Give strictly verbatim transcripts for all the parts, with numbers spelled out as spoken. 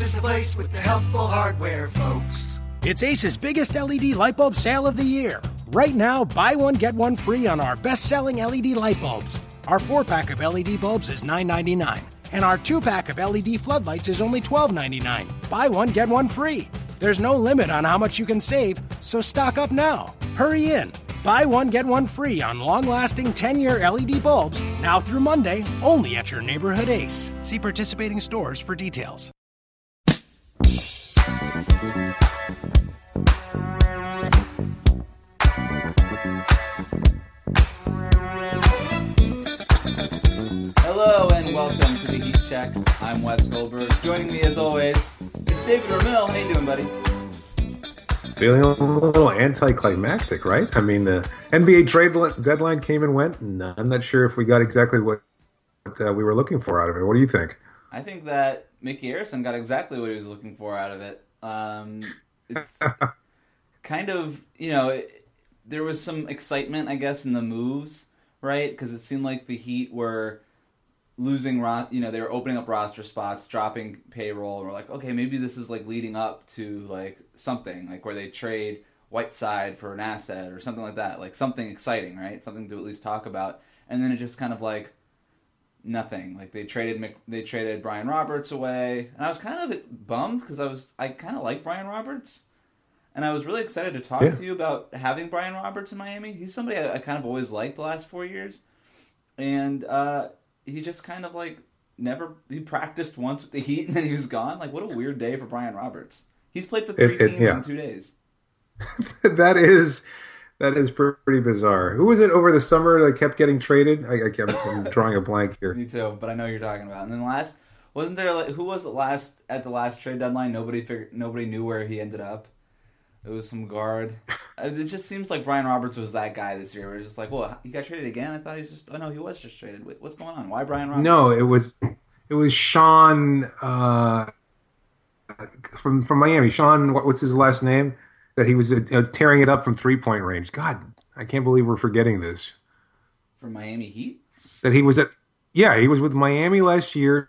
is the place with the helpful hardware, folks. It's Ace's biggest L E D light bulb sale of the year. Right now, buy one, get one free on our best-selling L E D light bulbs. Our four-pack of L E D bulbs is nine ninety-nine, and our two-pack of L E D floodlights is only twelve ninety-nine. Buy one, get one free. There's no limit on how much you can save, so stock up now. Hurry in. Buy one, get one free on long-lasting ten-year L E D bulbs now through Monday, only at your neighborhood Ace. See participating stores for details. Hello and welcome to the Heat Check. I'm Wes Goldberg. Joining me as always, it's David Ramil. How you doing, buddy? Feeling a little anticlimactic, right? I mean, the N B A trade deadline came and went, and I'm not sure if we got exactly what uh, we were looking for out of it. What do you think? I think that Mickey Arison got exactly what he was looking for out of it. Um, it's kind of, you know, it, there was some excitement, I guess, in the moves, right? Because it seemed like the Heat were losing, ro- you know, they were opening up roster spots, dropping payroll, and we're like, okay, maybe this is like leading up to like something, like where they trade Whiteside for an asset or something like that, like something exciting, right? Something to at least talk about. And then it just kind of like nothing. Like they traded Mc- they traded Brian Roberts away, and I was kind of bummed because I was I kind of like Brian Roberts, and I was really excited to talk yeah. to you about having Brian Roberts in Miami. He's somebody I, I kind of always liked the last four years, and uh, he just kind of like never he practiced once with the Heat and then he was gone. Like, what a weird day for Brian Roberts. He's played for three it, it, teams yeah. in two days. that is that is pretty bizarre. Who was it over the summer that kept getting traded? I, I kept I'm drawing a blank here. Me too, but I know who you're talking about. And then last, wasn't there like who was it last at the last trade deadline? Nobody figured, nobody knew where he ended up. It was some guard. It just seems like Brian Roberts was that guy this year. Where it's just like, well, he got traded again. I thought he was just. Oh no, he was just traded. Wait, what's going on? Why Brian Roberts? No, it was it was Sean uh, from from Miami. Sean, what, what's his last name? That he was uh, tearing it up from three point range. God, I can't believe we're forgetting this. From Miami Heat. That he was at. Yeah, he was with Miami last year.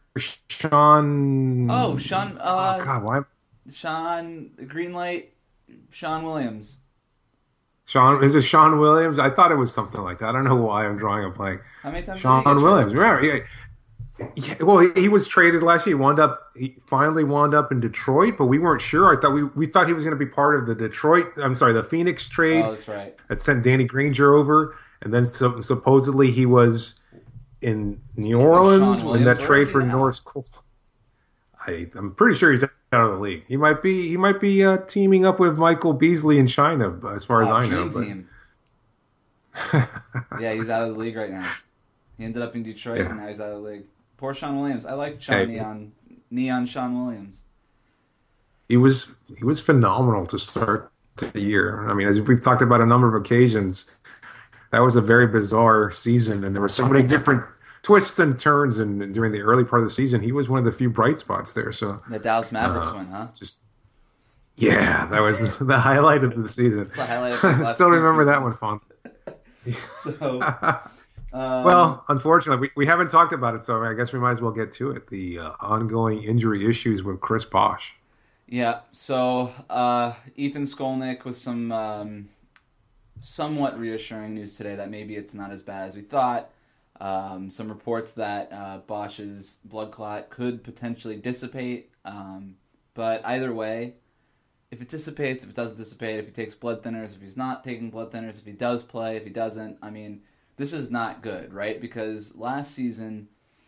Sean. Oh, Sean. Uh, oh God, why? Sean Greenlight. Sean Williams. Sean is it Sean Williams? I thought it was something like that. I don't know why I'm drawing a blank. How many times? Sean did he get Williams. traded? Remember? Yeah, yeah, well, he, he was traded last year. He wound up. He finally wound up in Detroit, but we weren't sure. I thought we we thought he was going to be part of the Detroit. I'm sorry, the Phoenix trade. Oh, that's right. That sent Danny Granger over, and then so, supposedly he was in New Orleans in that trade for Norris Cole. I, I'm pretty sure he's out of the league. He might be. He might be uh, teaming up with Michael Beasley in China, as far as Oh, I know. Dream But... team. Yeah, he's out of the league right now. He ended up in Detroit, Yeah. and now he's out of the league. Poor Sean Williams. I like Sean Hey. Neon, Neon Sean Williams. He was he was phenomenal to start the year. I mean, as we've talked about a number of occasions, that was a very bizarre season, and there were so many different twists and turns. And during the early part of the season, he was one of the few bright spots there. So The Dallas Mavericks Uh, win, huh? just yeah, that was the highlight of the season. It's the highlight of the I last still two remember that one seasons. fondly. So, um, Well, unfortunately, we, we haven't talked about it, so I guess we might as well get to it. The uh, ongoing injury issues with Chris Bosh. yeah. So uh, Ethan Skolnick with some um, somewhat reassuring news today that maybe it's not as bad as we thought. Um, some reports that uh, Bosch's blood clot could potentially dissipate, um, but either way, if it dissipates, if it doesn't dissipate, if he takes blood thinners, if he's not taking blood thinners, if he does play, if he doesn't, I mean, this is not good, right? Because last season,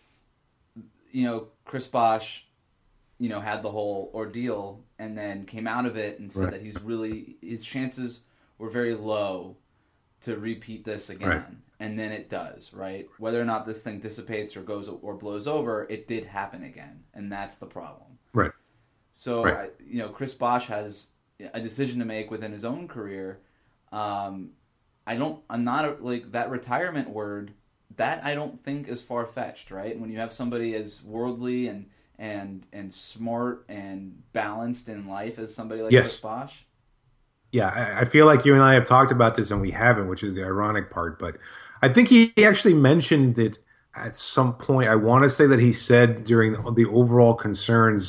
you know, Chris Bosh, you know, had the whole ordeal and then came out of it and said Right. that he's really, his chances were very low to repeat this again. Right. And then it does, right? Whether or not this thing dissipates or goes or blows over, it did happen again, and that's the problem. Right. So, Right. I, you know, Chris Bosh has a decision to make within his own career. Um, I don't. I'm not a, like that retirement word. That I don't think is far fetched, right? When you have somebody as worldly and and and smart and balanced in life as somebody like Yes. Chris Bosh. Yeah, I, I feel like you and I have talked about this and we haven't, which is the ironic part. But I think he actually mentioned it at some point. I want to say that he said during the, the overall concerns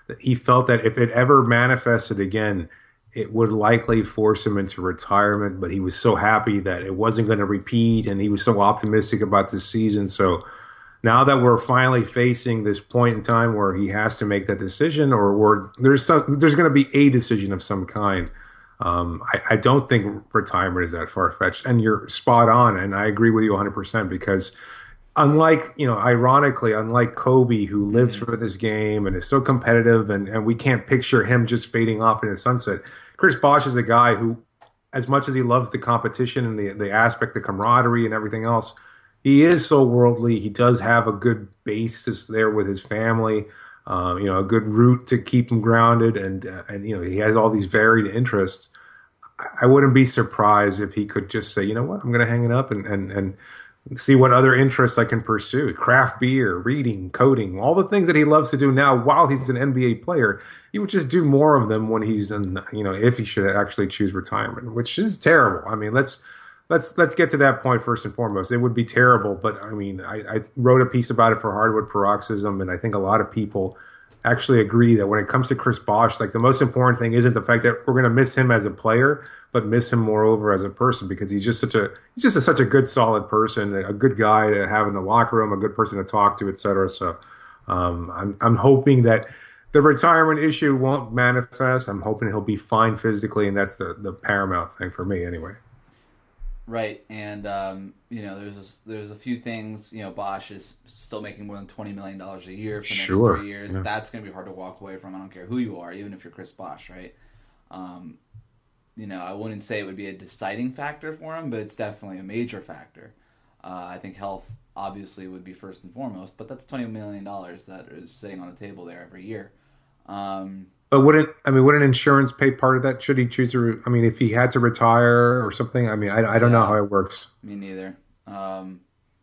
that he felt that if it ever manifested again, it would likely force him into retirement. But he was so happy that it wasn't going to repeat, and he was so optimistic about this season. So now that we're finally facing this point in time where he has to make that decision, or, or there's some, there's going to be a decision of some kind. Um, I, I don't think retirement is that far fetched, and you're spot on. And I agree with you one hundred percent because unlike, you know, ironically, unlike Kobe, who lives for this game and is so competitive, and, and we can't picture him just fading off in the sunset. Chris Bosh is a guy who, as much as he loves the competition and the, the aspect, the camaraderie and everything else, he is so worldly. He does have a good basis there with his family, um, you know, a good root to keep him grounded. And, uh, and you know, he has all these varied interests. I wouldn't be surprised if he could just say, you know what, I'm going to hang it up and, and, and see what other interests I can pursue. Craft beer, reading, coding, all the things that he loves to do now while he's an N B A player. He would just do more of them when he's in, you know, if he should actually choose retirement, which is terrible. I mean, let's, Let's let's get to that point first and foremost. It would be terrible, but I mean, I, I wrote a piece about it for Hardwood Paroxysm, and I think a lot of people actually agree that when it comes to Chris Bosh, like the most important thing isn't the fact that we're going to miss him as a player, but miss him moreover as a person, because he's just such a he's just a, such a good, solid person, a good guy to have in the locker room, a good person to talk to, et cetera. So um, I'm I'm hoping that the retirement issue won't manifest. I'm hoping he'll be fine physically, and that's the the paramount thing for me, anyway. Right, and um, you know, there's a, there's a few things. You know, Bosh is still making more than twenty million dollars a year for the next sure. three years. Yeah. That's going to be hard to walk away from. I don't care who you are, even if you're Chris Bosh, right? Um, you know, I wouldn't say it would be a deciding factor for him, but it's definitely a major factor. Uh, I think health obviously would be first and foremost, but that's twenty million dollars that is sitting on the table there every year. Um, But wouldn't I mean? Wouldn't insurance pay part of that? Should he choose to? I mean, if he had to retire or something. I mean, I, I don't yeah, know how it works. Me neither. Um,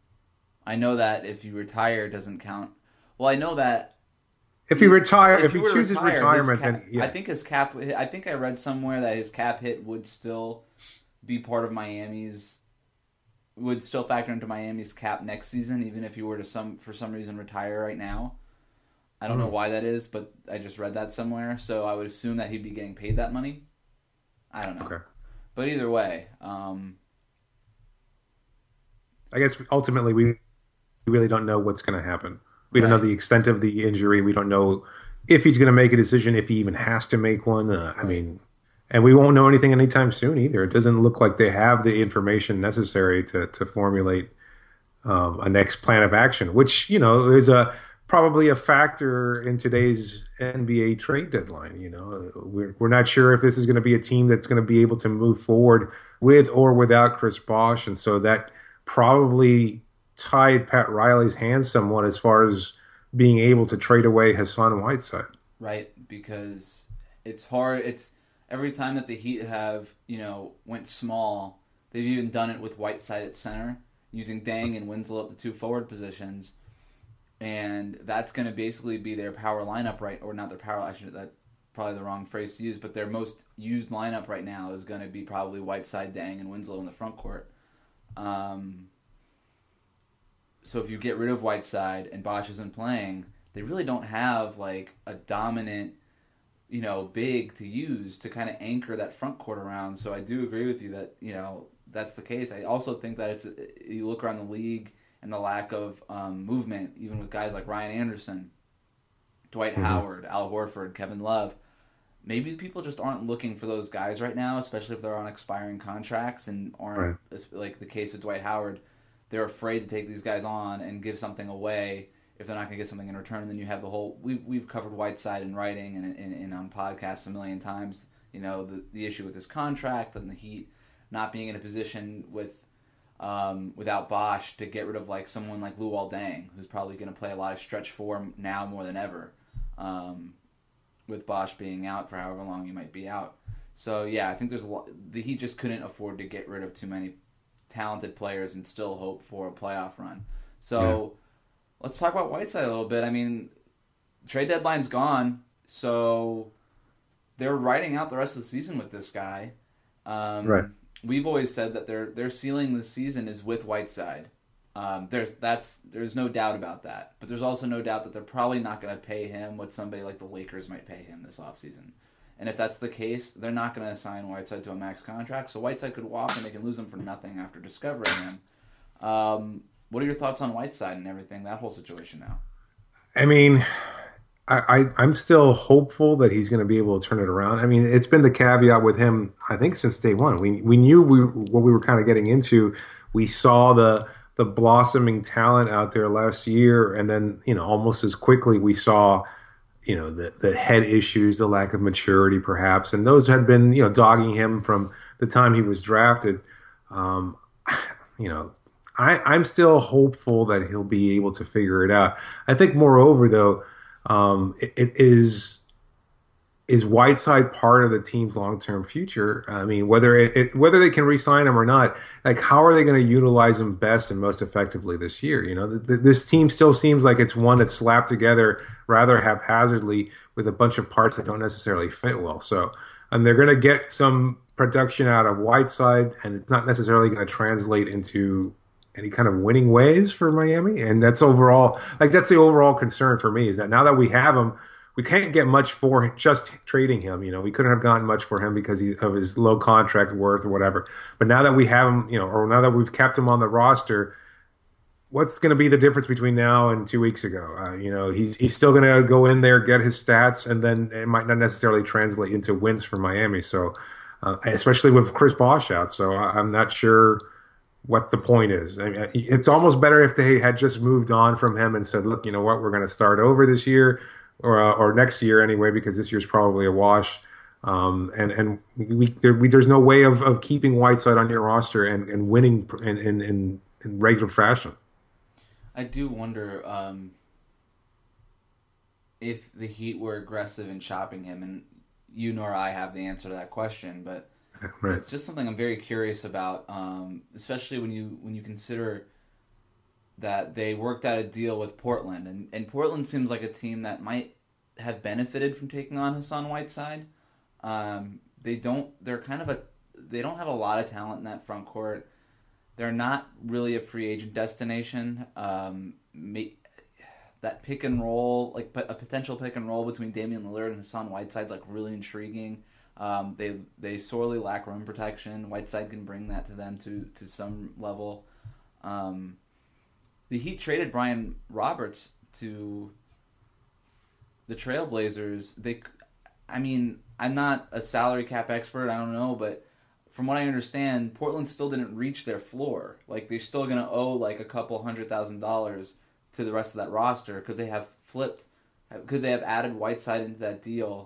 I know that if you retire, it doesn't count. Well, I know that if he retire, if, if he were to chooses retire, retirement, cap, then yeah. I think his cap. I think I read somewhere that his cap hit would still be part of Miami's. Would still factor into Miami's cap next season, even if he were to some for some reason retire right now. I don't know why that is, but I just read that somewhere, so I would assume that he'd be getting paid that money. I don't know. Okay. But either way, um, I guess ultimately we really don't know what's going to happen. We don't Right. know the extent of the injury. We don't know if he's going to make a decision, if he even has to make one. Uh, I mean, and we won't know anything anytime soon either. It doesn't look like they have the information necessary to to formulate um, a next plan of action, which, you know, is a probably a factor in today's N B A trade deadline. You know, we're we're not sure if this is going to be a team that's going to be able to move forward with or without Chris Bosh, and so that probably tied Pat Riley's hands somewhat as far as being able to trade away Hassan Whiteside. right? Because it's hard. It's every time that the Heat have, you know, went small, they've even done it with Whiteside at center, using Dang and Winslow at the two forward positions. And that's going to basically be their power lineup, right? Or not their power, actually, that's probably the wrong phrase to use, but their most used lineup right now is going to be probably Whiteside, Dang, and Winslow in the front court. Um, so if you get rid of Whiteside and Bosh isn't playing, they really don't have like a dominant, you know, big to use to kind of anchor that front court around. So I do agree with you that, you know, that's the case. I also think that it's, you look around the league and the lack of um, movement, even with guys like Ryan Anderson, Dwight mm-hmm. Howard, Al Horford, Kevin Love. Maybe people just aren't looking for those guys right now, especially if they're on expiring contracts and aren't, right. like the case with Dwight Howard, they're afraid to take these guys on and give something away if they're not going to get something in return. And then you have the whole, we've, we've covered Whiteside in writing and, and, and on podcasts a million times, you know, the, the issue with his contract and the Heat not being in a position with, Um, without Bosh to get rid of like someone like Luol Deng, who's probably going to play a lot of stretch four now more than ever, um, with Bosh being out for however long he might be out. So yeah, I think there's a lot. The Heat just couldn't afford to get rid of too many talented players and still hope for a playoff run. So yeah. Let's talk about Whiteside a little bit. I mean, trade deadline's gone, so they're riding out the rest of the season with this guy. Um, right. We've always said that their their ceiling this season is with Whiteside. Um, there's that's there's no doubt about that. But there's also no doubt that they're probably not going to pay him what somebody like the Lakers might pay him this offseason. And if that's the case, they're not going to assign Whiteside to a max contract. So Whiteside could walk and they can lose him for nothing after discovering him. Um, what are your thoughts on Whiteside and everything, that whole situation now? I mean, I, I, I'm still hopeful that he's going to be able to turn it around. I mean, it's been the caveat with him, I think, since day one. We we knew we what we were kind of getting into. We saw the the blossoming talent out there last year, and then, you know, almost as quickly we saw, you know, the, the head issues, the lack of maturity, perhaps, and those had been, you know, dogging him from the time he was drafted. Um, you know, I, I'm still hopeful that he'll be able to figure it out. I think, moreover, though, um, it, it is is Whiteside part of the team's long-term future? I mean, whether it, it whether they can re-sign him or not, like, how are they going to utilize him best and most effectively this year? You know, the, the, this team still seems like it's one that's slapped together rather haphazardly with a bunch of parts that don't necessarily fit well. So, and they're going to get some production out of Whiteside, and it's not necessarily going to translate into any kind of winning ways for Miami. And that's overall, like, that's the overall concern for me, is that now that we have him, we can't get much for just trading him. You know, we couldn't have gotten much for him because he, of his low contract worth or whatever. But now that we have him, you know, or now that we've kept him on the roster, what's going to be the difference between now and two weeks ago? Uh, you know, he's he's still going to go in there, get his stats, and then it might not necessarily translate into wins for Miami. So, uh, especially with Chris Bosh out. So I, I'm not sure what the point is. I mean, it's almost better if they had just moved on from him and said, look, you know what, we're going to start over this year. Or, uh, or next year anyway, because this year's probably a wash. Um, and and we, there, we there's no way of, of keeping Whiteside on your roster and, and winning in, in, in, in regular fashion. I do wonder um, if the Heat were aggressive in shopping him, and you nor I have the answer to that question, but right. It's just something I'm very curious about, um, especially when you when you consider that they worked out a deal with Portland, and, and Portland seems like a team that might have benefited from taking on Hassan Whiteside. Um, they don't. They're kind of a. They don't have a lot of talent in that front court. They're not really a free agent destination. Um, may, that pick and roll, like a potential pick and roll between Damian Lillard and Hassan Whiteside, is like really intriguing. Um, they they sorely lack rim protection. Whiteside can bring that to them to to some level. Um, The Heat traded Brian Roberts to the Trailblazers. They, I mean, I'm not a salary cap expert. I don't know, but from what I understand, Portland still didn't reach their floor. Like, they're still going to owe like a couple hundred thousand dollars to the rest of that roster. Could they have flipped? Could they have added Whiteside into that deal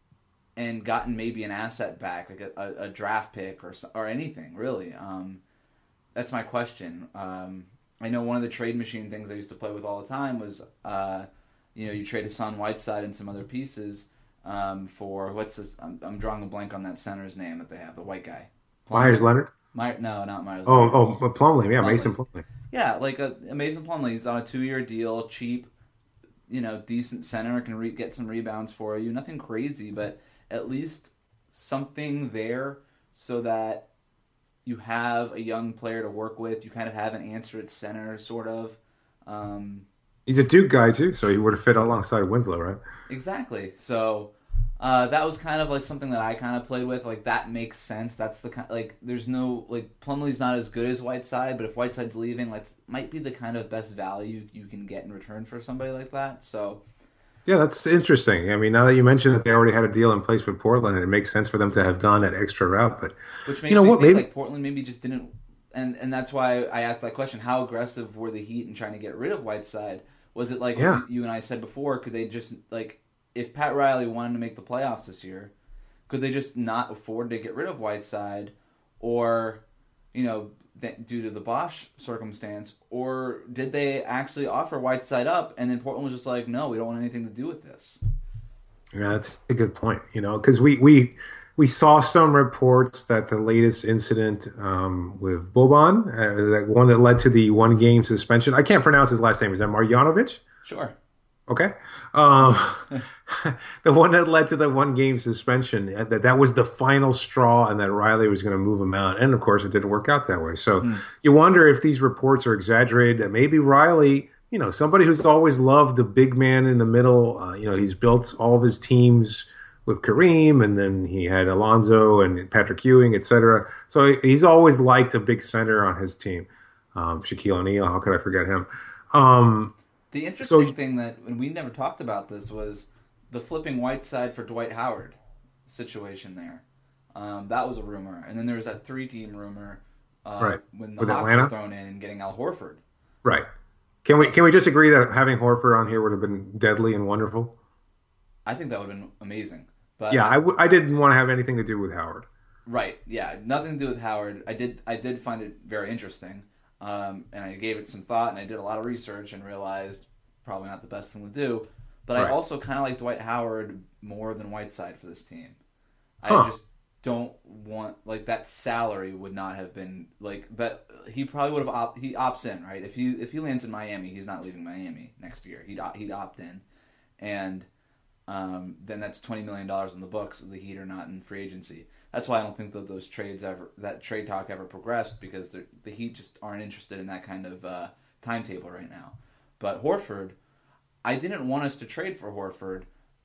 and gotten maybe an asset back, like a, a, a draft pick or or anything really? Um, that's my question. Um, I know one of the trade machine things I used to play with all the time was, uh, you know, you trade Hassan Whiteside and some other pieces um, for, what's this? I'm, I'm drawing a blank on that center's name that they have, the white guy. Plumlee. Myers Leonard? My, no, not Myers oh, Leonard. Oh, oh, Plumlee. Yeah, Plumlee. Mason Plumlee. Yeah, like a, a Mason Plumlee. He's on a two-year deal, cheap, you know, decent center, can re- get some rebounds for you. Nothing crazy, but at least something there so that you have a young player to work with. You kind of have an answer at center, sort of. Um, He's a Duke guy, too, so he would have fit alongside Winslow, right? Exactly. So uh, that was kind of like something that I kind of played with. Like, that makes sense. That's the kind, like, there's no, like, Plumlee's not as good as Whiteside, but if Whiteside's leaving, like, might be the kind of best value you can get in return for somebody like that. So yeah, that's interesting. I mean, now that you mentioned that they already had a deal in place with Portland, it makes sense for them to have gone that extra route. But which makes you know me what, think maybe like Portland maybe just didn't, and and that's why I asked that question: how aggressive were the Heat in trying to get rid of Whiteside? Was it like yeah. you and I said before? Could they just like, if Pat Riley wanted to make the playoffs this year, could they just not afford to get rid of Whiteside, or you know, th- due to the Bosh circumstance, or did they actually offer Whiteside up, and then Portland was just like, no, we don't want anything to do with this? Yeah, that's a good point. You know, because we, we we saw some reports that the latest incident um, with Boban, uh, that one that led to the one game suspension. I can't pronounce his last name. Is that Marjanovic? Sure. Okay. Um, the one that led to the one game suspension, uh, that that was the final straw, and that Riley was going to move him out. And of course, it didn't work out that way. So Hmm. you wonder if these reports are exaggerated, that maybe Riley, you know, somebody who's always loved the big man in the middle, uh, you know, he's built all of his teams with Kareem, and then he had Alonzo and Patrick Ewing, et cetera. So he's always liked a big center on his team. Um, Shaquille O'Neal, how could I forget him? Um, The so interesting thing that, and we never talked about this, was the flipping Whiteside for Dwight Howard situation there. Um, that was a rumor. And then there was that three-team rumor uh, Right. when the With Hawks Atlanta? were thrown in and getting Al Horford. Right. Can we can we just agree that having Horford on here would have been deadly and wonderful? I think that would have been amazing. But Yeah, I, w- I didn't want to have anything to do with Howard. Right, yeah, nothing to do with Howard. I did, I did find it very interesting, um, and I gave it some thought, and I did a lot of research, and realized probably not the best thing to do. But Right. I also kind of like Dwight Howard more than Whiteside for this team. I Huh. just don't want, like, that salary would not have been like, but he probably would have op- he opts in, right? If he if he lands in Miami, he's not leaving Miami next year. He'd op- he'd opt in, and um, then that's twenty million dollars in the books. The Heat are not in free agency. That's why I don't think that those trades ever, that trade talk ever progressed, because the Heat just aren't interested in that kind of uh, timetable right now. But Horford, I didn't want us to trade for Horford,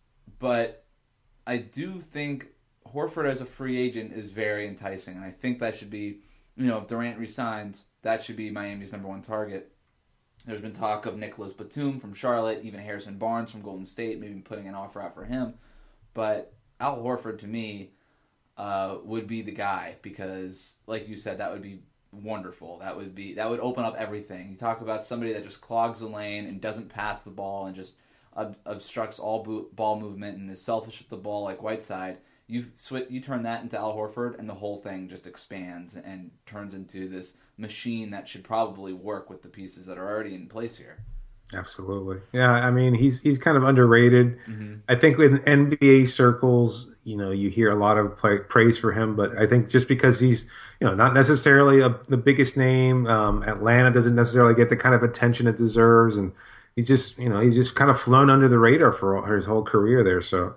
but I do think Horford as a free agent is very enticing, and I think that should be, you know, if Durant resigns, that should be Miami's number one target. There's been talk of Nicholas Batum from Charlotte, even Harrison Barnes from Golden State, maybe putting an offer out for him. But Al Horford, to me, uh, would be the guy, because, like you said, that would be wonderful. That would be that would open up everything. You talk about somebody that just clogs the lane and doesn't pass the ball and just ob- obstructs all bo- ball movement and is selfish with the ball like Whiteside. You sw- you turn that into Al Horford, and the whole thing just expands and turns into this machine that should probably work with the pieces that are already in place here. Absolutely. Yeah, I mean, he's he's kind of underrated. Mm-hmm. I think in N B A circles, you know, you hear a lot of play, praise for him, but I think just because he's, you know, not necessarily a, the biggest name, um, Atlanta doesn't necessarily get the kind of attention it deserves, and he's just, you know, he's just kind of flown under the radar for all, his whole career there. So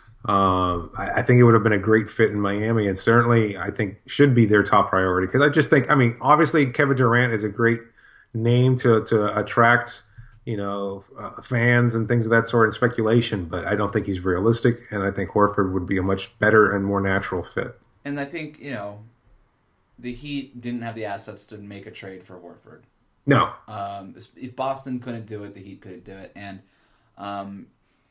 um, I, I think it would have been a great fit in Miami, and certainly I think should be their top priority, because I just think, I mean, obviously Kevin Durant is a great name to to attract, you know, uh, fans and things of that sort and speculation, but I don't think he's realistic, and I think Horford would be a much better and more natural fit. And I think, you know, the Heat didn't have the assets to make a trade for Horford. No, Um, if Boston couldn't do it, the Heat couldn't do it. And um,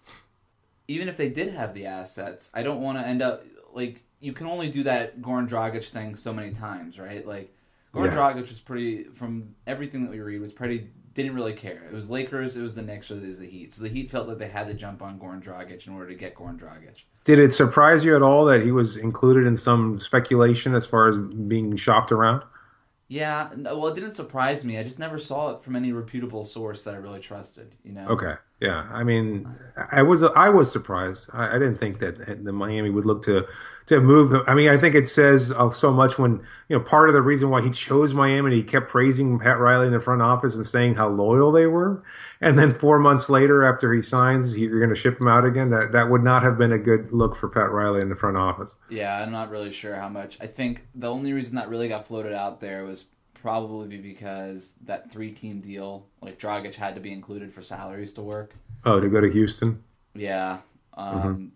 even if they did have the assets, I don't want to end up, like, you can only do that Goran Dragic thing so many times, right? Like, Goran Yeah. Dragic was pretty, from everything that we read, was pretty, didn't really care. It was Lakers, it was the Knicks, or it was the Heat. So the Heat felt like they had to jump on Goran Dragic in order to get Goran Dragic. did it surprise you at all that he was included in some speculation as far as being shopped around? Yeah, no, well, it didn't surprise me. I just never saw it from any reputable source that I really trusted, you know? Okay, yeah. I mean, I was I was surprised. I, I didn't think that the Miami would look to to move him. I mean, I think it says uh, so much when, you know, part of the reason why he chose Miami, and he kept praising Pat Riley in the front office and saying how loyal they were, and then four months later, after he signs, he, you're going to ship him out again. That that would not have been a good look for Pat Riley in the front office. Yeah, I'm not really sure how much. I think the only reason that really got floated out there was probably because that three-team deal, like Dragic had to be included for salaries to work. Oh, to go to Houston. Yeah. Um, Mm-hmm.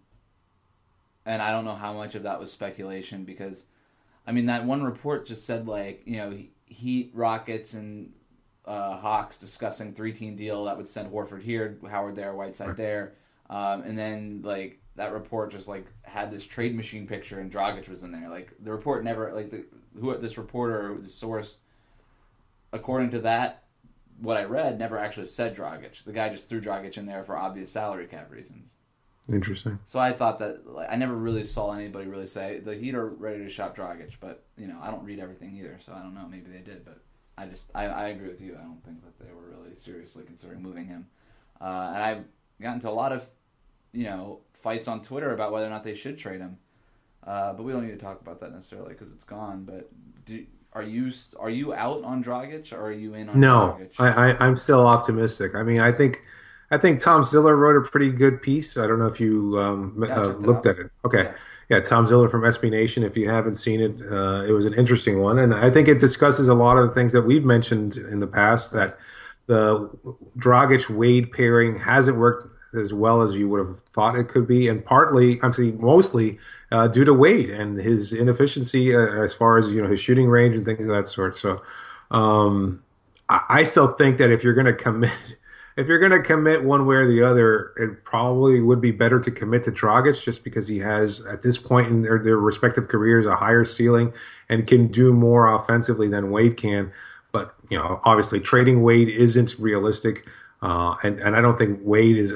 And I don't know how much of that was speculation, because, I mean, that one report just said, like, you know, Heat, Rockets, and uh, Hawks discussing three-team deal that would send Horford here, Howard there, Whiteside there. Um, and then, like, that report just, like, had this trade machine picture, and Dragic was in there. Like, the report never, like, the who this reporter or the source, according to that, what I read, never actually said Dragic. The guy just threw Dragic in there for obvious salary cap reasons. Interesting. So I thought that, like, I never really saw anybody really say the Heat are ready to shop Dragic, but, you know, I don't read everything either, so I don't know. Maybe they did, but I just I, I agree with you. I don't think that they were really seriously considering moving him. Uh, and I've gotten into a lot of, you know, fights on Twitter about whether or not they should trade him. Uh, but we don't need to talk about that necessarily because it's gone. But do, are you are you out on Dragic, or are you in on No, Dragic? I, I I'm still optimistic. I mean, I think I think Tom Ziller wrote a pretty good piece. I don't know if you um, Yeah, I uh, checked it looked out. at it. Okay. Yeah. Yeah, Tom Ziller from S B Nation. If you haven't seen it, uh, it was an interesting one. And I think it discusses a lot of the things that we've mentioned in the past, Right. that the Dragic Wade pairing hasn't worked as well as you would have thought it could be. And partly, I'm saying mostly, uh, due to Wade and his inefficiency uh, as far as, you know, his shooting range and things of that sort. So, um, I, I still think that if you're going to commit, if you're going to commit one way or the other, it probably would be better to commit to Dragic just because he has, at this point in their, their respective careers, a higher ceiling and can do more offensively than Wade can. But, you know, obviously trading Wade isn't realistic. Uh, and, and I don't think Wade is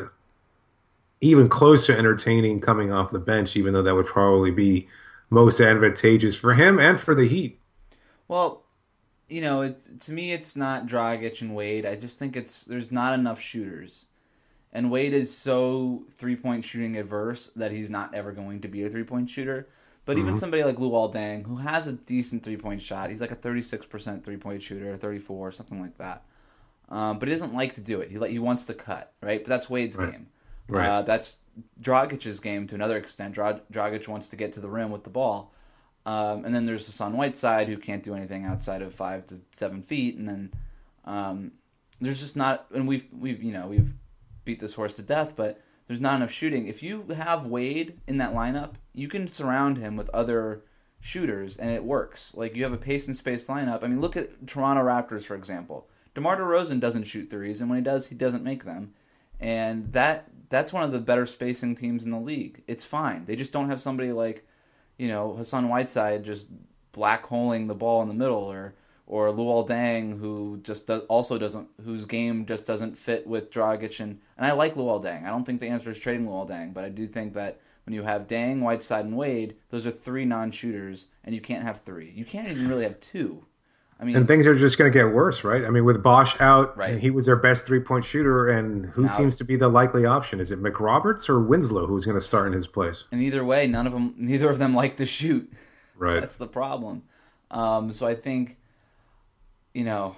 even close to entertaining coming off the bench, even though that would probably be most advantageous for him and for the Heat. Well, you know, it's, to me, it's not Dragic and Wade. I just think it's there's not enough shooters, and Wade is so three point shooting averse that he's not ever going to be a three point shooter. But even Mm-hmm. somebody like Luol Deng, who has a decent three point shot, he's like a thirty six percent three point shooter, or thirty four, something like that. Um, but he doesn't like to do it. He like he wants to cut, right? But that's Wade's Right. game. Right. Uh, that's Dragic's game to another extent. Dra- Dragic wants to get to the rim with the ball. Um, and then there's Hassan Whiteside, who can't do anything outside of five to seven feet. And then um, there's just not, and we've we've you know we've beat this horse to death, but there's not enough shooting. If you have Wade in that lineup, you can surround him with other shooters, and it works. Like, you have a pace and space lineup. I mean, look at Toronto Raptors, for example. DeMar DeRozan doesn't shoot threes, and when he does, he doesn't make them. And that that's one of the better spacing teams in the league. It's fine. They just don't have somebody like, you know, Hassan Whiteside just black holing the ball in the middle, or or Luol Deng, who just does, also doesn't, whose game just doesn't fit with Dragic. And, and I like Luol Deng. I don't think the answer is trading Luol Deng, but I do think that when you have Deng, Whiteside, and Wade, those are three non-shooters, and you can't have three. You can't even really have two. I mean, And things are just going to get worse, right? I mean, with Bosch out, Right. and he was their best three-point shooter, and who Now- seems to be the likely option? Is it McRoberts or Winslow who's going to start in his place? and either way, none of them, neither of them like to shoot. Right. That's the problem. Um, so I think, you know,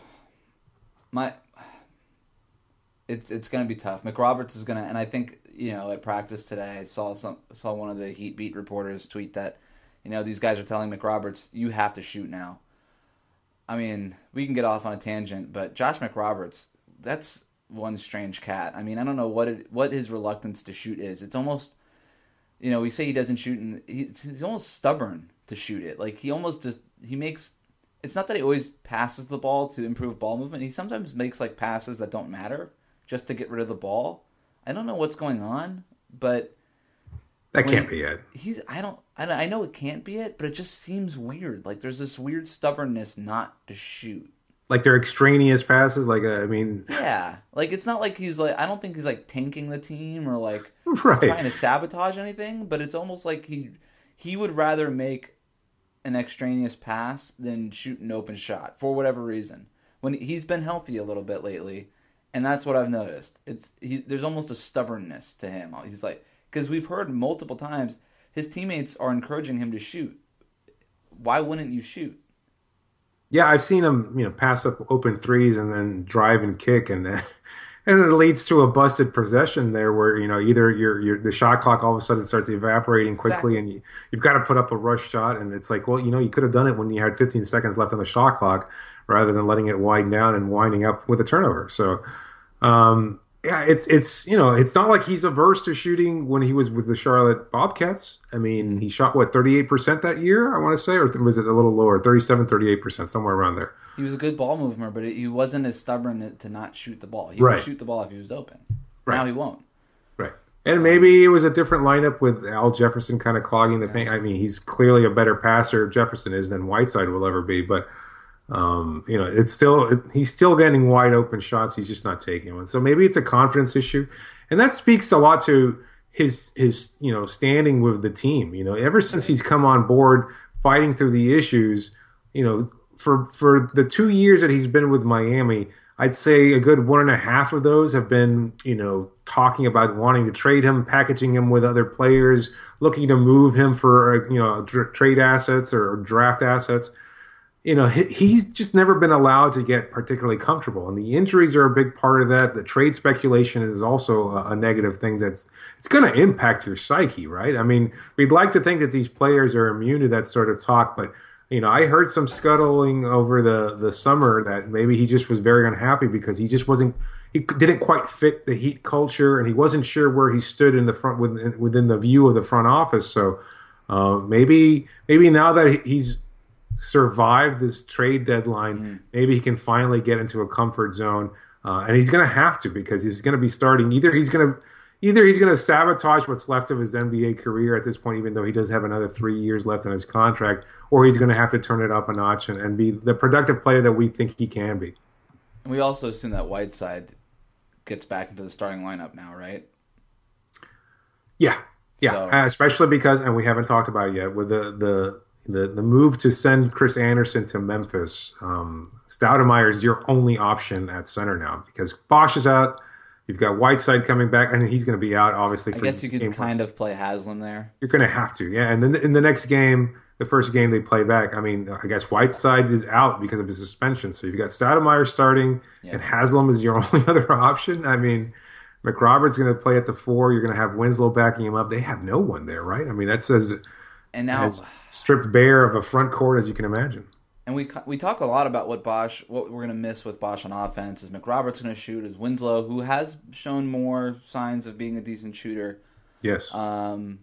my it's it's going to be tough. McRoberts is going to, and I think, you know, at practice today, I saw some saw one of the Heat beat reporters tweet that, you know, these guys are telling McRoberts, you have to shoot now. I mean, we can get off on a tangent, but Josh McRoberts, that's one strange cat. I mean, I don't know what it, what his reluctance to shoot is. It's almost, you know, we say he doesn't shoot, and he's, he's almost stubborn to shoot it. Like, he almost just, he makes, it's not that he always passes the ball to improve ball movement. He sometimes makes, like, passes that don't matter just to get rid of the ball. I don't know what's going on, but That when can't he- be it. He's, I don't, I don't, I know it can't be it, but it just seems weird. Like, there's this weird stubbornness not to shoot. Like they're extraneous passes. Like, uh, I mean, Yeah, like, it's not like he's like, I don't think he's like tanking the team or like Right. trying to sabotage anything, but it's almost like he he would rather make an extraneous pass than shoot an open shot for whatever reason. When he's been healthy a little bit lately, and that's what I've noticed. It's he, there's almost a stubbornness to him. He's like, because we've heard multiple times his teammates are encouraging him to shoot. Why wouldn't you shoot? yeah, I've seen him, you know, pass up open threes and then drive and kick, and then, and it leads to a busted possession there, where you know either your your the shot clock all of a sudden starts evaporating quickly, Exactly. and you you've got to put up a rush shot, and it's like, well, you know, you could have done it when you had fifteen seconds left on the shot clock, rather than letting it wind down and winding up with a turnover. So, um, yeah, it's it's you know, it's not like he's averse to shooting when he was with the Charlotte Bobcats. I mean, he shot what thirty-eight percent that year, I want to say, or was it a little lower, thirty-seven, thirty-eight percent, somewhere around there. He was a good ball mover, but he wasn't as stubborn to not shoot the ball. He Right. would shoot the ball if he was open. Right. Now he won't. Right. And maybe it was a different lineup with Al Jefferson kind of clogging the paint. I mean, he's clearly a better passer, Jefferson is, than Whiteside will ever be. But, um, you know, it's still, it, he's still getting wide open shots. He's just not taking one. So maybe it's a confidence issue. And that speaks a lot to his, his, you know, standing with the team. You know, ever since he's come on board fighting through the issues, you know, for, for the two years that he's been with Miami, I'd say a good one and a half of those have been, you know, talking about wanting to trade him, packaging him with other players, looking to move him for, you know, dr- trade assets or draft assets. you know, he, he's just never been allowed to get particularly comfortable, and the injuries are a big part of that. The trade speculation is also a, a negative thing that's it's going to impact your psyche, right? I mean, we'd like to think that these players are immune to that sort of talk, but you know, I heard some scuttling over the the summer that maybe he just was very unhappy because he just wasn't he didn't quite fit the Heat culture, and he wasn't sure where he stood in the front within, within the view of the front office. So uh, maybe maybe now that he's survived this trade deadline, mm. maybe he can finally get into a comfort zone, uh, and he's going to have to because he's going to be starting. Either he's going to either he's going to sabotage what's left of his N B A career at this point, even though he does have another three years left on his contract, or he's going to have to turn it up a notch and, and be the productive player that we think he can be. And we also assume that Whiteside gets back into the starting lineup now, right? Yeah, yeah, So, uh, especially because, and we haven't talked about it yet, with the the the, the move to send Chris Anderson to Memphis. Um, Stoudemire is your only option at center now because Bosch is out. You've got Whiteside coming back, and he's going to be out, obviously. I For guess you could game kind of play Haslam there. You're going to have to, yeah. And then in the next game, the first game they play back, I mean, I guess Whiteside is out because of his suspension. So you've got Stoudemire starting, Yeah. and Haslam is your only other option. I mean, McRobert's going to play at the four. You're going to have Winslow backing him up. They have no one there, right? I mean, that's as, And now, as stripped bare of a front court as you can imagine. and we we talk a lot about what Bosch, what we're going to miss with Bosch on offense. Is McRobert's going to shoot? Is Winslow, who has shown more signs of being a decent shooter? Yes. Um,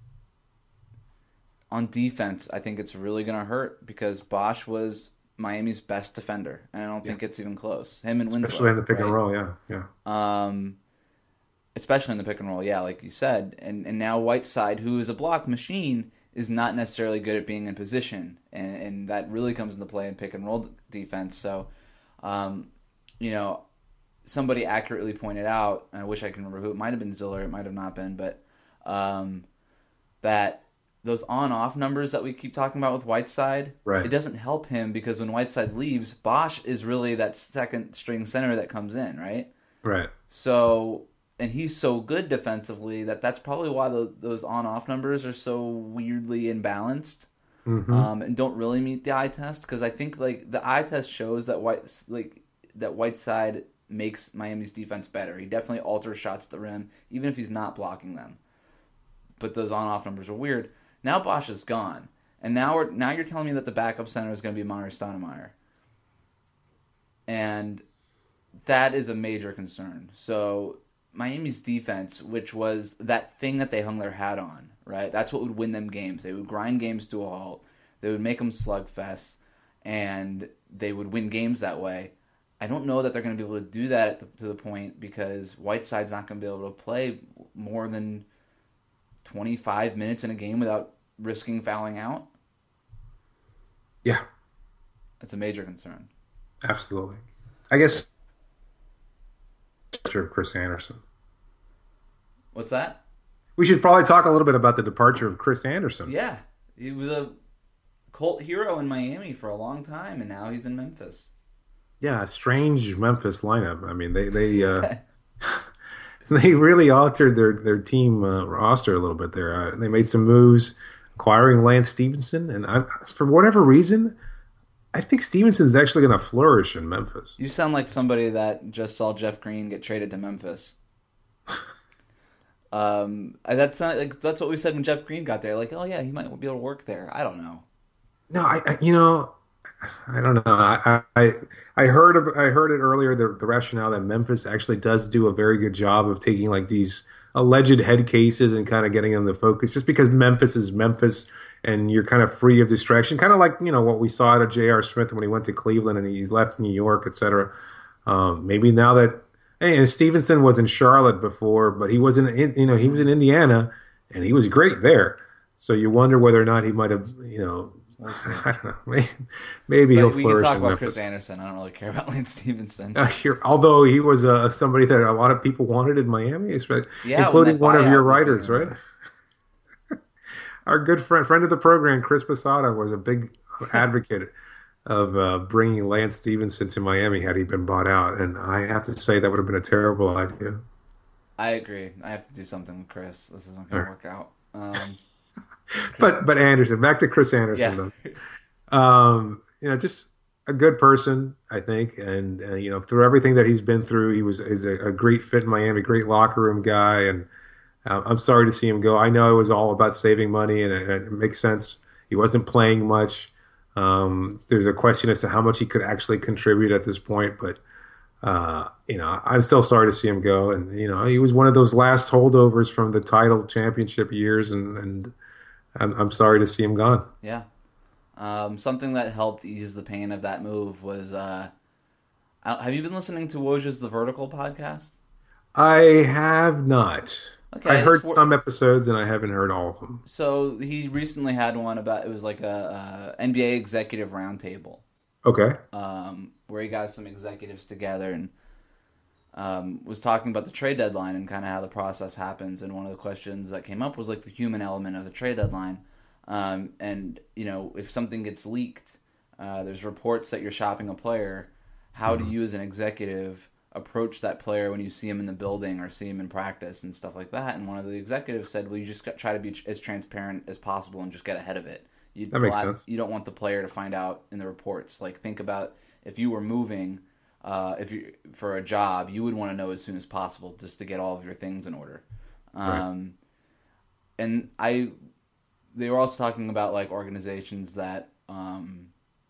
on defense, I think it's really going to hurt because Bosch was Miami's best defender, and I don't think it's even close. Him and Winslow, Especially in the pick right? and roll, yeah. yeah. Um, especially in the pick and roll, yeah, like you said. And and now Whiteside, who is a block machine, is not necessarily good at being in position, and, and that really comes into play in pick and roll defense. So, um, you know, somebody accurately pointed out, and I wish I can remember who, it might have been Ziller, it might have not been, but um, that those on-off numbers that we keep talking about with Whiteside, Right. it doesn't help him because when Whiteside leaves, Bosch is really that second string center that comes in, right? Right. So, and he's so good defensively that that's probably why the, those on-off numbers are so weirdly imbalanced, Mm-hmm. um, and don't really meet the eye test. Because I think like the eye test shows that White like that Whiteside makes Miami's defense better. He definitely alters shots at the rim, even if he's not blocking them. But those on-off numbers are weird. Now Bosch is gone, and now we're now you're telling me that the backup center is going to be Amari Stoudemire, and that is a major concern. So Miami's defense, which was that thing that they hung their hat on, right? That's what would win them games. They would grind games to a halt. They would make them slugfests, and they would win games that way. I don't know that they're going to be able to do that at the, to the point because Whiteside's not going to be able to play more than twenty-five minutes in a game without risking fouling out. Yeah, That's a major concern. absolutely. I guess of Chris Anderson. What's that? We should probably talk a little bit about the departure of Chris Anderson. Yeah, he was a cult hero in Miami for a long time, and now he's in Memphis. Yeah, a strange Memphis lineup. I mean, they they uh, they really altered their their team uh, roster a little bit there. Uh, they made some moves, acquiring Lance Stevenson, and I, for whatever reason, I think Stevenson's actually going to flourish in Memphis. You sound like somebody that just saw Jeff Green get traded to Memphis. um, that's not, like that's what we said when Jeff Green got there. Like, oh yeah, he might be able to work there. I don't know. No, I, I you know, I don't know. I I, I heard I heard it earlier. The, the rationale that Memphis actually does do a very good job of taking like these alleged head cases and kind of getting them to focus, just because Memphis is Memphis and you're kind of free of distraction, kind of like you know what we saw out of J R. Smith when he went to Cleveland and he's left New York, et cetera. Um, maybe now that hey, and Stevenson was in Charlotte before, but he was in you know he was in Indiana and he was great there. So you wonder whether or not he might have you know. I don't know. Maybe, maybe he'll But we flourish can talk in about Memphis. Chris Anderson. I don't really care about Lance Stevenson. Uh, here, although he was uh, somebody that a lot of people wanted in Miami, especially- Yeah, including when that one of your buyout was writers, going right? Our good friend, friend of the program, Chris Posada, was a big advocate of uh, bringing Lance Stevenson to Miami had he been bought out, and I have to say that would have been a terrible idea. I agree. I have to do something with Chris. This isn't going to Sure. work out. Um, But but Anderson, back to Chris Anderson Yeah. though. Um, you know, just a good person, I think. And, uh, you know, through everything that he's been through, he was is a, a great fit in Miami, great locker room guy. And uh, I'm sorry to see him go. I know it was all about saving money, and it, it makes sense. He wasn't playing much. Um, there's a question as to how much he could actually contribute at this point, but uh, you know, I'm still sorry to see him go. And you know, he was one of those last holdovers from the title championship years, and and I'm, I'm sorry to see him gone. Yeah. Um, something that helped ease the pain of that move was, uh, have you been listening to Woj's The Vertical podcast? I have not. Okay, I heard for- some episodes and I haven't heard all of them. So he recently had one about, it was like a, a N B A executive roundtable. Okay. Um, where he got some executives together and um, was talking about the trade deadline and kind of how the process happens. And one of the questions that came up was like the human element of the trade deadline. Um, and, you know, if something gets leaked, uh, there's reports that you're shopping a player, how mm-hmm. do you as an executive approach that player when you see him in the building or see him in practice and stuff like that? And one of the executives said, well, you just try to be as transparent as possible and just get ahead of it. You, that makes lot, sense. You don't want the player to find out in the reports. Like, think about if you were moving uh, if you for a job, you would want to know as soon as possible just to get all of your things in order. Um, right. And I... They were also talking about like organizations that, um,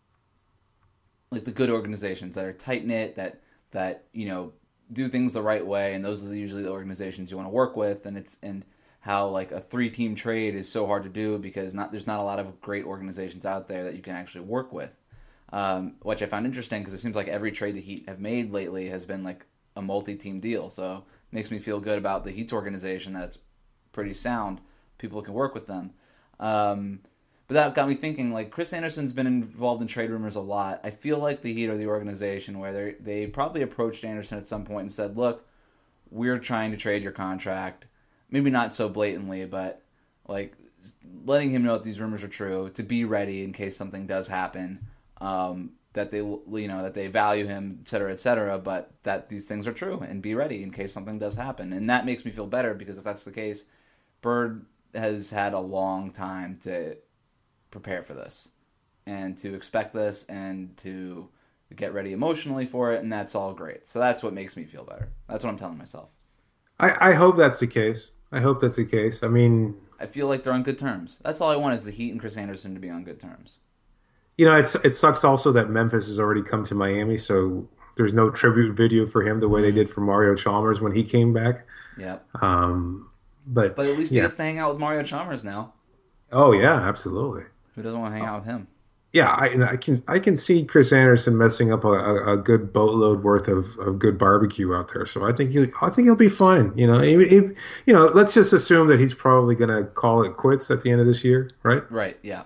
like the good organizations that are tight knit, that that you know do things the right way, and those are usually the organizations you want to work with. And it's and how like a three team trade is so hard to do because not there's not a lot of great organizations out there that you can actually work with, um, which I found interesting because it seems like every trade the Heat have made lately has been like a multi team deal. So it makes me feel good about the Heat's organization that it's pretty sound. People can work with them. Um, but that got me thinking, like, Chris Andersen's been involved in trade rumors a lot. I feel like the Heat are the organization where they they probably approached Andersen at some point and said, look, we're trying to trade your contract. Maybe not so blatantly, but, like, letting him know that these rumors are true, to be ready in case something does happen, um, that they, you know, that they value him, et cetera, et cetera, but that these things are true, and be ready in case something does happen. And that makes me feel better, because if that's the case, Bird has had a long time to prepare for this and to expect this and to get ready emotionally for it, and that's all great. So that's what makes me feel better. That's what I'm telling myself. I, I hope that's the case. I hope that's the case. I mean... I feel like they're on good terms. That's all I want is the Heat and Chris Andersen to be on good terms. You know, it's, it sucks also that Memphis has already come to Miami, so there's no tribute video for him the way they did for Mario Chalmers when he came back. Yep. Um... But, but at least yeah. he gets to hang out with Mario Chalmers now. Oh yeah, absolutely. Who doesn't want to hang out with him? Yeah, I, I can I can see Chris Andersen messing up a, a, a good boatload worth of, of good barbecue out there. So I think he I think he'll be fine. You know, if, if, you know, let's just assume that he's probably going to call it quits at the end of this year, right? Right. Yeah.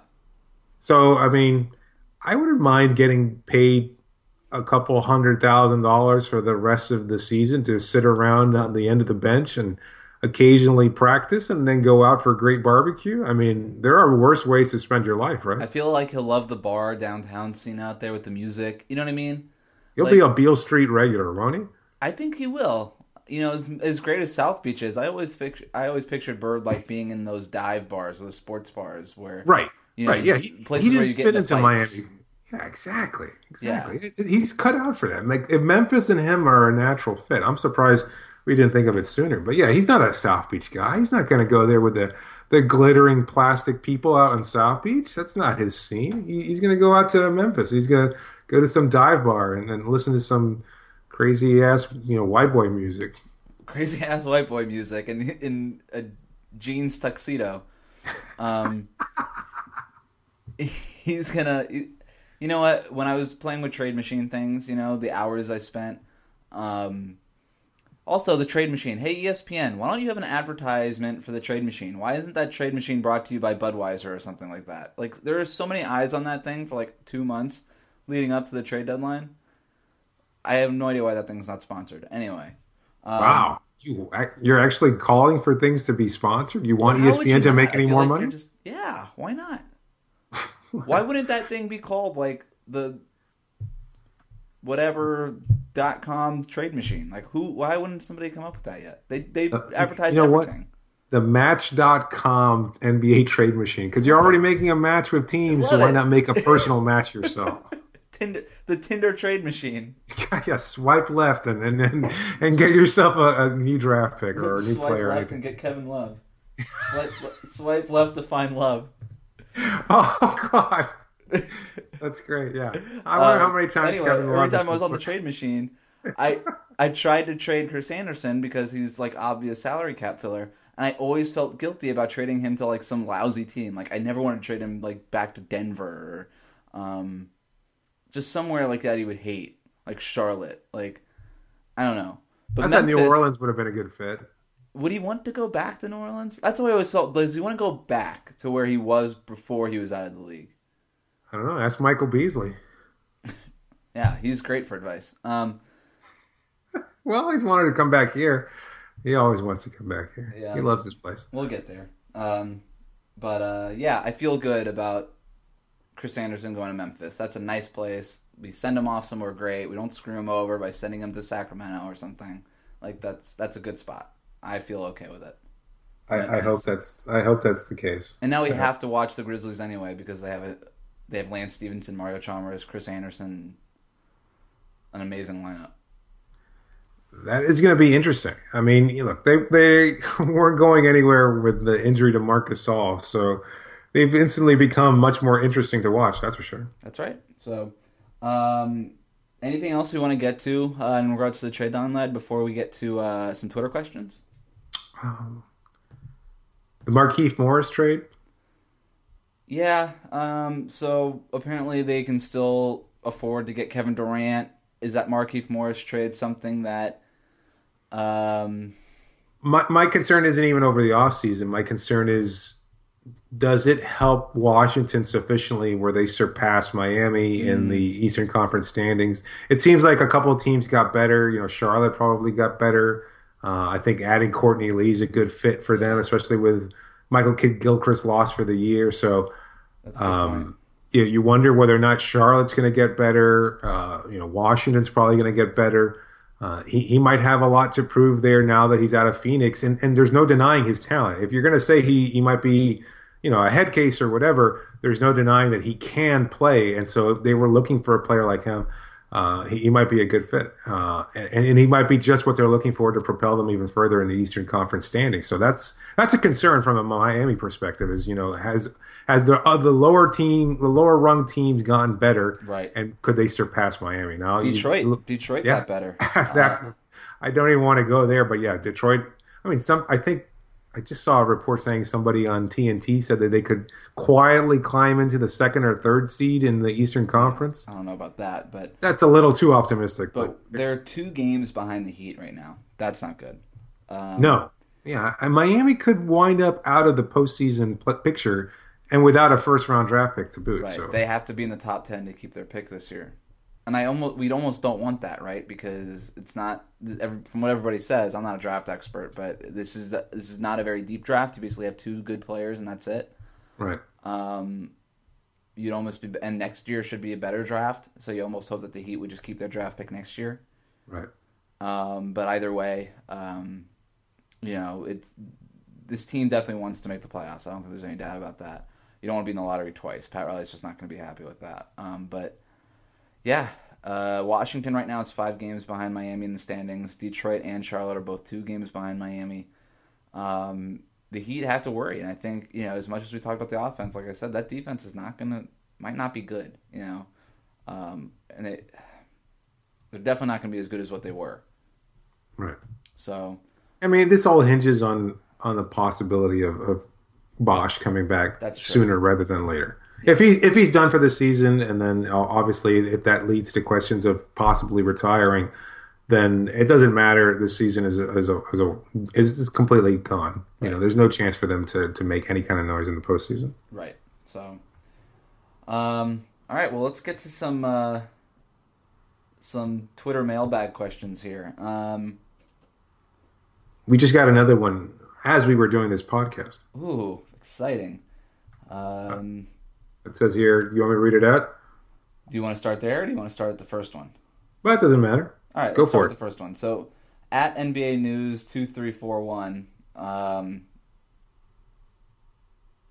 So I mean, I wouldn't mind getting paid a couple hundred thousand dollars for the rest of the season to sit around on the end of the bench and occasionally practice and then go out for a great barbecue. I mean, there are worse ways to spend your life, right? I feel like he'll love the bar downtown scene out there with the music. You know what I mean? He'll like, be a Beale Street regular, won't he? I think he will. You know, as, as great as South Beach is, I always picture, I always pictured Bird like being in those dive bars, those sports bars where right, you know, right, yeah. He, places he where didn't you fit get into fights. Miami. Yeah, exactly, exactly. Yeah. He's cut out for that. Like, if Memphis and him are a natural fit, I'm surprised we didn't think of it sooner. But yeah, he's not a South Beach guy. He's not going to go there with the, the glittering plastic people out in South Beach. That's not his scene. He, he's going to go out to Memphis. He's going to go to some dive bar and, and listen to some crazy ass, you know, white boy music. Crazy ass white boy music and in, in a jeans tuxedo. Um, he's gonna. You know what? When I was playing with Trade Machine things, you know, the hours I spent. Um, Also, the Trade Machine. Hey, E S P N, why don't you have an advertisement for the Trade Machine? Why isn't that Trade Machine brought to you by Budweiser or something like that? Like, there are so many eyes on that thing for like two months leading up to the trade deadline. I have no idea why that thing's not sponsored. Anyway. Um, wow. You, you're actually calling for things to be sponsored? You want well, E S P N to not? make any more like money? Just, yeah, why not? Why wouldn't that thing be called like the... whatever dot com trade machine? Like, who? Why wouldn't somebody come up with that yet? They they uh, advertise you know everything. What? The Match dot com N B A trade machine, because you're already making a match with teams, so why it. not make a personal match yourself? Tinder, the Tinder trade machine. Yeah, swipe left and and and, and get yourself a, a new draft pick or a new Swipe player. left and get Kevin Love. Swipe, swipe left to find love. Oh God, that's great. Yeah, I wonder Um, how many times anyway, Kevin every Love time I has was on the been- trade machine, I I tried to trade Chris Anderson because he's like obvious salary cap filler, and I always felt guilty about trading him to like some lousy team. Like I never wanted to trade him like back to Denver or um, just somewhere like that he would hate, like Charlotte. Like I don't know. But I thought Memphis, New Orleans would have been a good fit. would he want to go back to New Orleans? That's what I always felt. Does he want to go back to where he was before he was out of the league? I don't know. Ask Michael Beasley. Yeah, he's great for advice. Um, Well, he's wanted to come back here. He always wants to come back here. Yeah. He loves this place. We'll get there. Um, but uh, yeah, I feel good about Chris Anderson going to Memphis. That's a nice place. We send him off somewhere great. We don't screw him over by sending him to Sacramento or something. Like that's that's a good spot. I feel okay with it. I, I hope that's. I hope that's the case. And now we I have hope. to watch the Grizzlies anyway because they have a, they have Lance Stevenson, Mario Chalmers, Chris Anderson, an amazing lineup. That is going to be interesting. I mean, you look, they they weren't going anywhere with the injury to Marcus Gasol, so they've instantly become much more interesting to watch. That's for sure. That's right. So, um, anything else we want to get to uh, in regards to the trade deadline, lad, before we get to uh, some Twitter questions? Um, the Markieff Morris trade. Yeah. Um, so apparently they can still afford to get Kevin Durant. Is that Markieff Morris trade something that? Um, My my concern isn't even over the offseason. My concern is, does it help Washington sufficiently where they surpass Miami mm. in the Eastern Conference standings? It seems like a couple of teams got better. You know, Charlotte probably got better. Uh, I think adding Courtney Lee is a good fit for them, especially with Michael Kidd-Gilchrist lost for the year. So, That's a good um, point. you, you wonder whether or not Charlotte's going to get better. Uh, you know, Washington's probably going to get better. Uh, he, he might have a lot to prove there now that he's out of Phoenix, and, and there's no denying his talent. If you're going to say he, he might be, you know, a head case or whatever, there's no denying that he can play. And so if they were looking for a player like him, uh, he, he might be a good fit. Uh, and, and he might be just what they're looking for to propel them even further in the Eastern Conference standings. So that's that's a concern from a Miami perspective is, you know, has has the uh, the lower team, the lower rung teams gotten better? Right. And could they surpass Miami? Now, Detroit. You, Detroit yeah. got better. that, Uh, I don't even want to go there, but yeah, Detroit. I mean, some. I think I just saw a report saying somebody on T N T said that they could quietly climb into the second or third seed in the Eastern Conference. I don't know about that, but That's a little too optimistic. but But, they're two games behind the Heat right now. That's not good. Um, no, yeah, and Miami could wind up out of the postseason pl- picture and without a first round draft pick to boot. Right. So They have to be in the top ten to keep their pick this year. And I almost we almost don't want that, right? Because it's not from what everybody says. I'm not a draft expert, but this is this is not a very deep draft. You basically have two good players, and that's it. right. Um, you'd almost be, and next year should be a better draft. So you almost hope that the Heat would just keep their draft pick next year. Right. Um, but either way, um, you know, it's this team definitely wants to make the playoffs. I don't think there's any doubt about that. You don't want to be in the lottery twice. Pat Riley's just not going to be happy with that. Um, but yeah, uh, Washington right now is five games behind Miami in the standings. Detroit and Charlotte are both two games behind Miami. Um, the Heat have to worry, and I think, you know, as much as we talk about the offense, like I said, that defense is not gonna might not be good, you know, um, and they they're definitely not gonna be as good as what they were. Right. So, I mean, this all hinges on on the possibility of, of Bosch coming back That's true. sooner rather than later. If he's if he's done for the season, and then obviously if that leads to questions of possibly retiring, then it doesn't matter. This season is a, is a, is, a, is is completely gone. You know, there's no chance for them to, to make any kind of noise in the postseason. right. So, um, all right. Well, let's get to some uh, some Twitter mailbag questions here. Um, We just got another one as we were doing this podcast. ooh, exciting. Um, It says here, you want me to read it out? do you want to start there, or do you want to start at the first one? But it doesn't matter. All right, Go let's for start it. with the first one. So, at N B A News two three four one, um,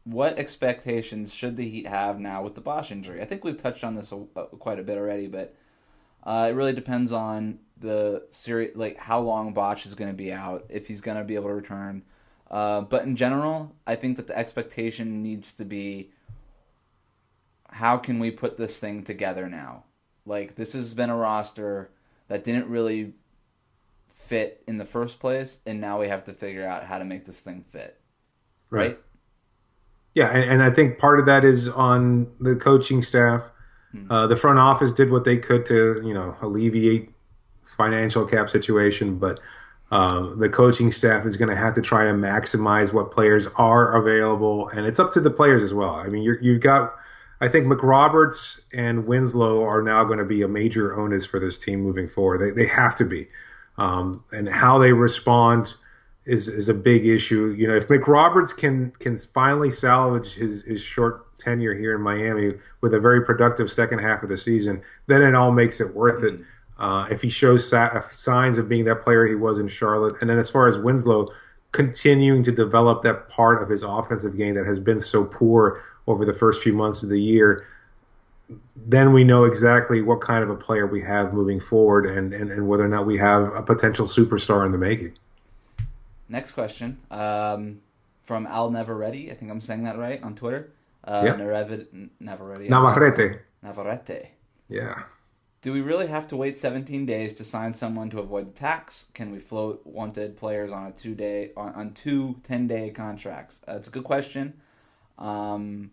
what expectations should the Heat have now with the Bosch injury? I think we've touched on this a, a, quite a bit already, but uh, it really depends on the series, like how long Bosch is going to be out, if he's going to be able to return. Uh, but in general, I think that the expectation needs to be, how can we put this thing together now? Like, this has been a roster that didn't really fit in the first place, and now we have to figure out how to make this thing fit. Right? right? Yeah, and, and I think part of that is on the coaching staff. Mm-hmm. Uh, the front office did what they could to, you know, alleviate financial cap situation, but um, the coaching staff is going to have to try to maximize what players are available, and it's up to the players as well. I mean, you're, you've got, I think McRoberts and Winslow are now going to be a major onus for this team moving forward. They they have to be, um, and how they respond is is a big issue. You know, if McRoberts can can finally salvage his his short tenure here in Miami with a very productive second half of the season, then it all makes it worth it. Uh, if he shows sa- signs of being that player he was in Charlotte, and then as far as Winslow, continuing to develop that part of his offensive game that has been so poor over the first few months of the year, then we know exactly what kind of a player we have moving forward, and, and, and whether or not we have a potential superstar in the making. Next question um, from Al Neveretti. I think I'm saying that right on Twitter. Uh, yeah. Neveretti. Navarrete. Navarrete. Yeah. Do we really have to wait seventeen days to sign someone to avoid the tax? Can we float wanted players on a two day on, on two ten-day contracts? That's uh, a good question. Um,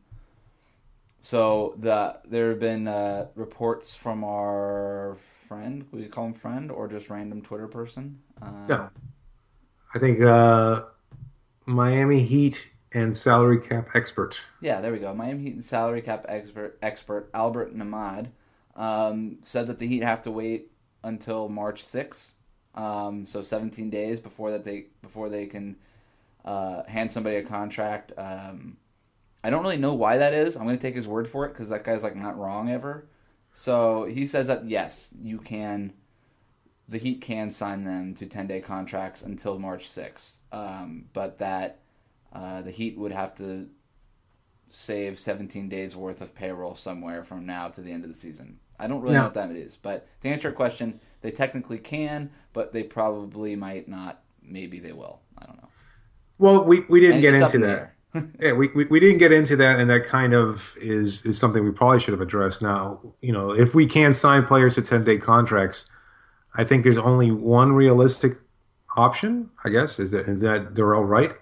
so the there have been uh, reports from our friend. We call him friend or just random Twitter person. Uh, no, I think uh, Miami Heat and salary cap expert. Yeah, there we go. Miami Heat and salary cap expert expert Albert Namad. Um, said that the Heat have to wait until March sixth, um, so seventeen days before that they before they can uh, hand somebody a contract. Um, I don't really know why that is. I'm going to take his word for it because that guy's like not wrong ever. So he says that yes, you can. The Heat can sign them to ten-day contracts until March sixth, um, but that uh, the Heat would have to save seventeen days worth of payroll somewhere from now to the end of the season. I don't really no. know what that is, but to answer your question, they technically can, but they probably might not. Maybe they will. I don't know. Well, we, we didn't and get into that. yeah, we, we we didn't get into that, and that kind of is is something we probably should have addressed. Now, you know, if we can sign players to ten-day contracts, I think there's only one realistic option, I guess. Is that is that Darrell Wright?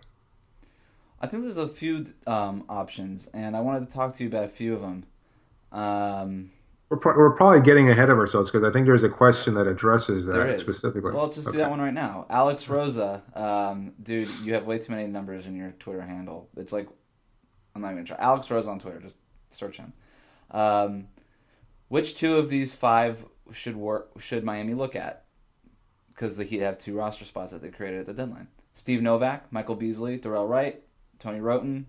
I think there's a few um, options, and I wanted to talk to you about a few of them. Um, we're, pro- we're probably getting ahead of ourselves because I think there's a question that addresses that specifically. Well, let's just okay. do that one right now. Alex Rosa, um, dude, you have way too many numbers in your Twitter handle. It's like, I'm not even going to try. Alex Rosa on Twitter, just search him. Um, which two of these five should work? Should Miami look at? Because the Heat have two roster spots that they created at the deadline. Steve Novak, Michael Beasley, Darrell Wright, Tony Roten.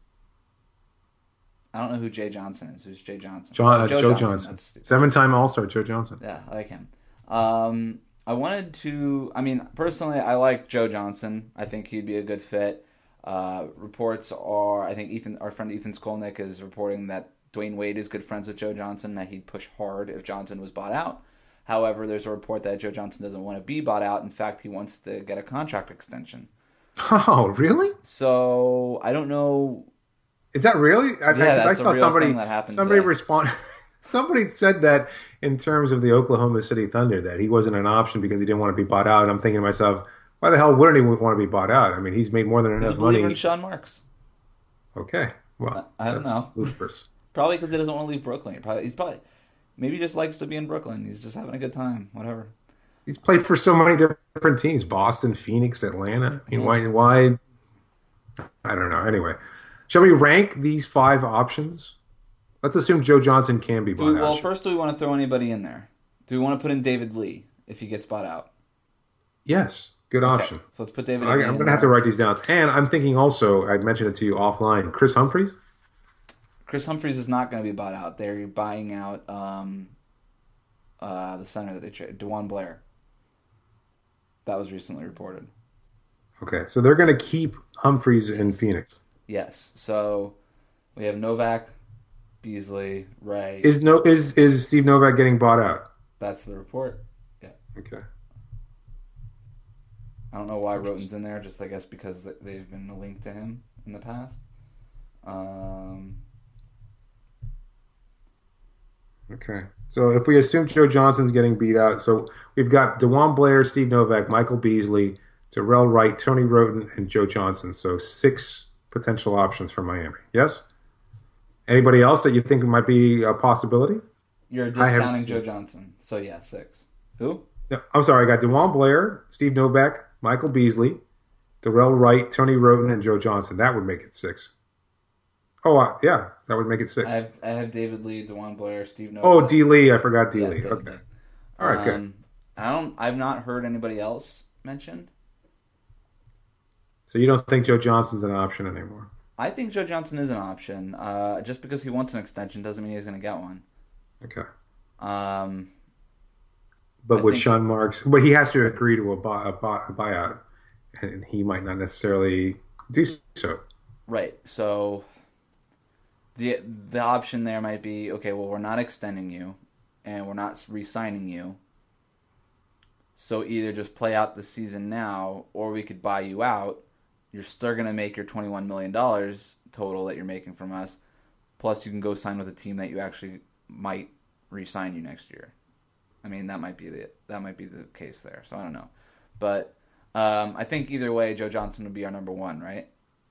I don't know who Jay Johnson is. Who's Jay Johnson? John, uh, Joe, Joe Johnson. Johnson. Seven-time All-Star Joe Johnson. Yeah, I like him. Um, I wanted to... I mean, personally, I like Joe Johnson. I think he'd be a good fit. Uh, reports are... I think Ethan, our friend Ethan Skolnick is reporting that Dwayne Wade is good friends with Joe Johnson, that he'd push hard if Johnson was bought out. However, there's a report that Joe Johnson doesn't want to be bought out. In fact, he wants to get a contract extension. Oh, really? So I don't know. Is that really? I, yeah, that's I a saw real somebody. Thing that happened somebody today. respond. Somebody said that in terms of the Oklahoma City Thunder, that he wasn't an option because he didn't want to be bought out. And I'm thinking to myself, why the hell wouldn't he want to be bought out? I mean, he's made more than enough he's a believer money. in Sean Marks. Okay, well, I, I don't know. Ludicrous. Probably because he doesn't want to leave Brooklyn. He probably, he's probably maybe he just likes to be in Brooklyn. He's just having a good time. Whatever. He's played for so many different teams: Boston, Phoenix, Atlanta. I mean, why? Why? I don't know. Anyway, shall we rank these five options? Let's assume Joe Johnson can be bought do we, out. Well, first, do we want to throw anybody in there? Do we want to put in David Lee if he gets bought out? Yes, good okay. option. So let's put David I, Lee I'm in going to have to write these down. And I'm thinking also, I mentioned it to you offline, Chris Humphries? Chris Humphries is not going to be bought out. They're buying out um, uh, the center that they traded, DeJuan Blair. That was recently reported. Okay, so they're going to keep Humphries in Phoenix. Yes. So we have Novak, Beasley, Ray. Is no is is Steve Novak getting bought out? That's the report. Yeah. Okay. I don't know why Roten's in there. Just I guess because they've been linked to him in the past. Um. Okay. So if we assume Joe Johnson's getting beat out, so we've got DeJuan Blair, Steve Novak, Michael Beasley, Terrell Wright, Tony Roten, and Joe Johnson. So six potential options for Miami. Yes? Anybody else that you think might be a possibility? You're discounting Joe Johnson. So yeah, six. Who? No, I'm sorry. I got DeJuan Blair, Steve Novak, Michael Beasley, Terrell Wright, Tony Roten, and Joe Johnson. That would make it six. Oh, uh, yeah. That would make it six. I have, I have David Lee, DeJuan Blair, Steve Novak. Oh, D. Lee. I forgot D. Yeah, Lee. D. Okay. Lee. All right, good. Um, I don't. I've not heard anybody else mentioned. So you don't think Joe Johnson's an option anymore? I think Joe Johnson is an option. Uh, just because he wants an extension doesn't mean he's going to get one. Okay. Um, but I with think- Sean Marks, but he has to agree to a, buy, a, buy, a buyout, and he might not necessarily do so. right. So the the option there might be, okay, well, we're not extending you, and we're not re-signing you. So either just play out the season now, or we could buy you out. You're still going to make your twenty-one million dollars total that you're making from us. Plus, you can go sign with a team that you actually might re-sign you next year. I mean, that might be the that might be the case there. So I don't know, but um, I think either way, Joe Johnson would be our number one, right?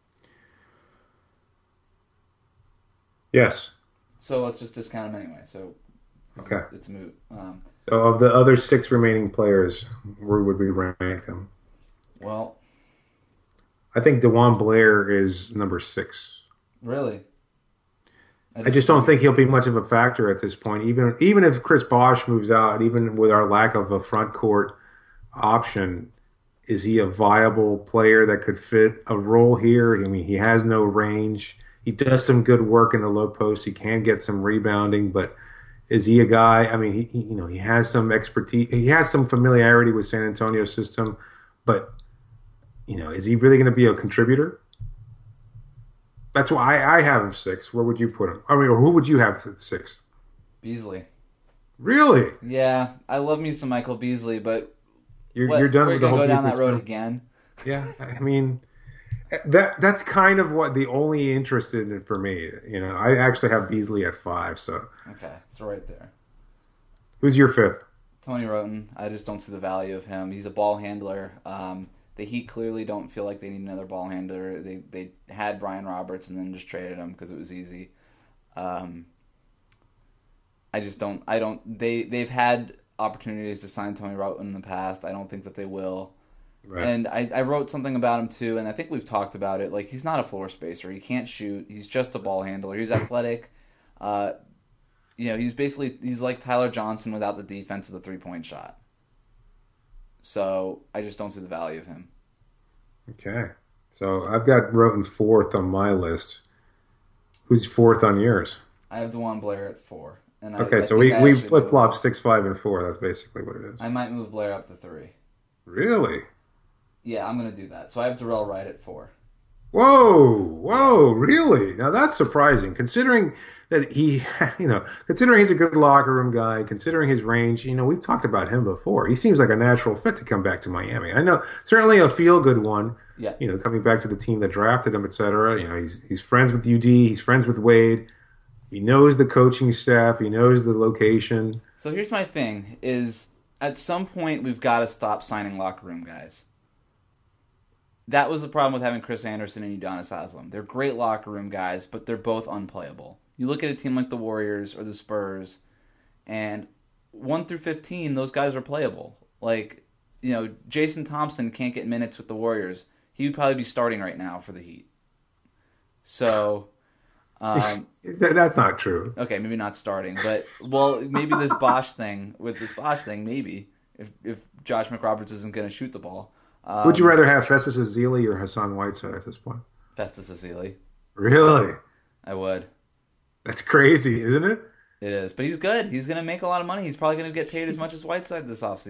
Yes. So let's just discount him anyway. So Okay. it's, it's moot. Um, So of the other six remaining players, where would we rank them? well, I think DeJuan Blair is number six. really, I just don't think he'll be much of a factor at this point. Even even if Chris Bosh moves out, even with our lack of a front court option, is he a viable player that could fit a role here? I mean, he has no range. He does some good work in the low post. He can get some rebounding, but is he a guy? I mean, he, he you know he has some expertise. He has some familiarity with San Antonio's system, but you know, is he really going to be a contributor? That's why I, I have him six. Where would you put him? I mean, or who would you have at six? Beasley. Really? Yeah, I love me some Michael Beasley, but You're what, you're done we're with the gonna whole go down that Beasley road experiment? again. Yeah, I mean, that that's kind of what the only interest in it for me. You know, I actually have Beasley at five. So, Okay, so right there. who's your fifth? Tony Roten, I just don't see the value of him. He's a ball handler. Um, the Heat clearly don't feel like they need another ball handler. They they had Brian Roberts and then just traded him because it was easy. Um, I just don't. I don't. They they've had opportunities to sign Tony Roten in the past. I don't think that they will. Right. And I, I wrote something about him too, and I think we've talked about it. Like, he's not a floor spacer. He can't shoot. He's just a ball handler. He's athletic. Uh, you know, he's basically he's like Tyler Johnson without the defense of the three point shot. So I just don't see the value of him. Okay, so I've got Roten fourth on my list. Who's fourth on yours? I have DeJuan Blair at four. And I, Okay, I so think we, I we actually flip flop moved- six, five, and four. That's basically what it is. I might move Blair up to three. Really? Yeah, I'm gonna do that. So I have Darrell Wright at four. Whoa, whoa, really? Now that's surprising, considering that he, you know, considering he's a good locker room guy, considering his range. You know, we've talked about him before. He seems like a natural fit to come back to Miami. I know, certainly a feel good one. Yeah. You know, coming back to the team that drafted him, et cetera. You know, he's he's friends with U D. He's friends with Wade. He knows the coaching staff. He knows the location. So here's my thing: is at some point we've got to stop signing locker room guys. That was the problem with having Chris Anderson and Udonis Haslem. They're great locker room guys, but they're both unplayable. You look at a team like the Warriors or the Spurs, and one through fifteen, those guys are playable. Like, you know, Jason Thompson can't get minutes with the Warriors. He would probably be starting right now for the Heat. So, um, That- That's not true. okay, maybe not starting, but well, maybe this Bosch thing with this Bosch thing, maybe if if Josh McRoberts isn't going to shoot the ball. Um, Would you rather have Festus Ezeli or Hassan Whiteside at this point? Festus Ezeli? Really? I would. That's crazy, isn't it? It is, but he's good. He's going to make a lot of money. He's probably going to get paid as much as Whiteside this offseason.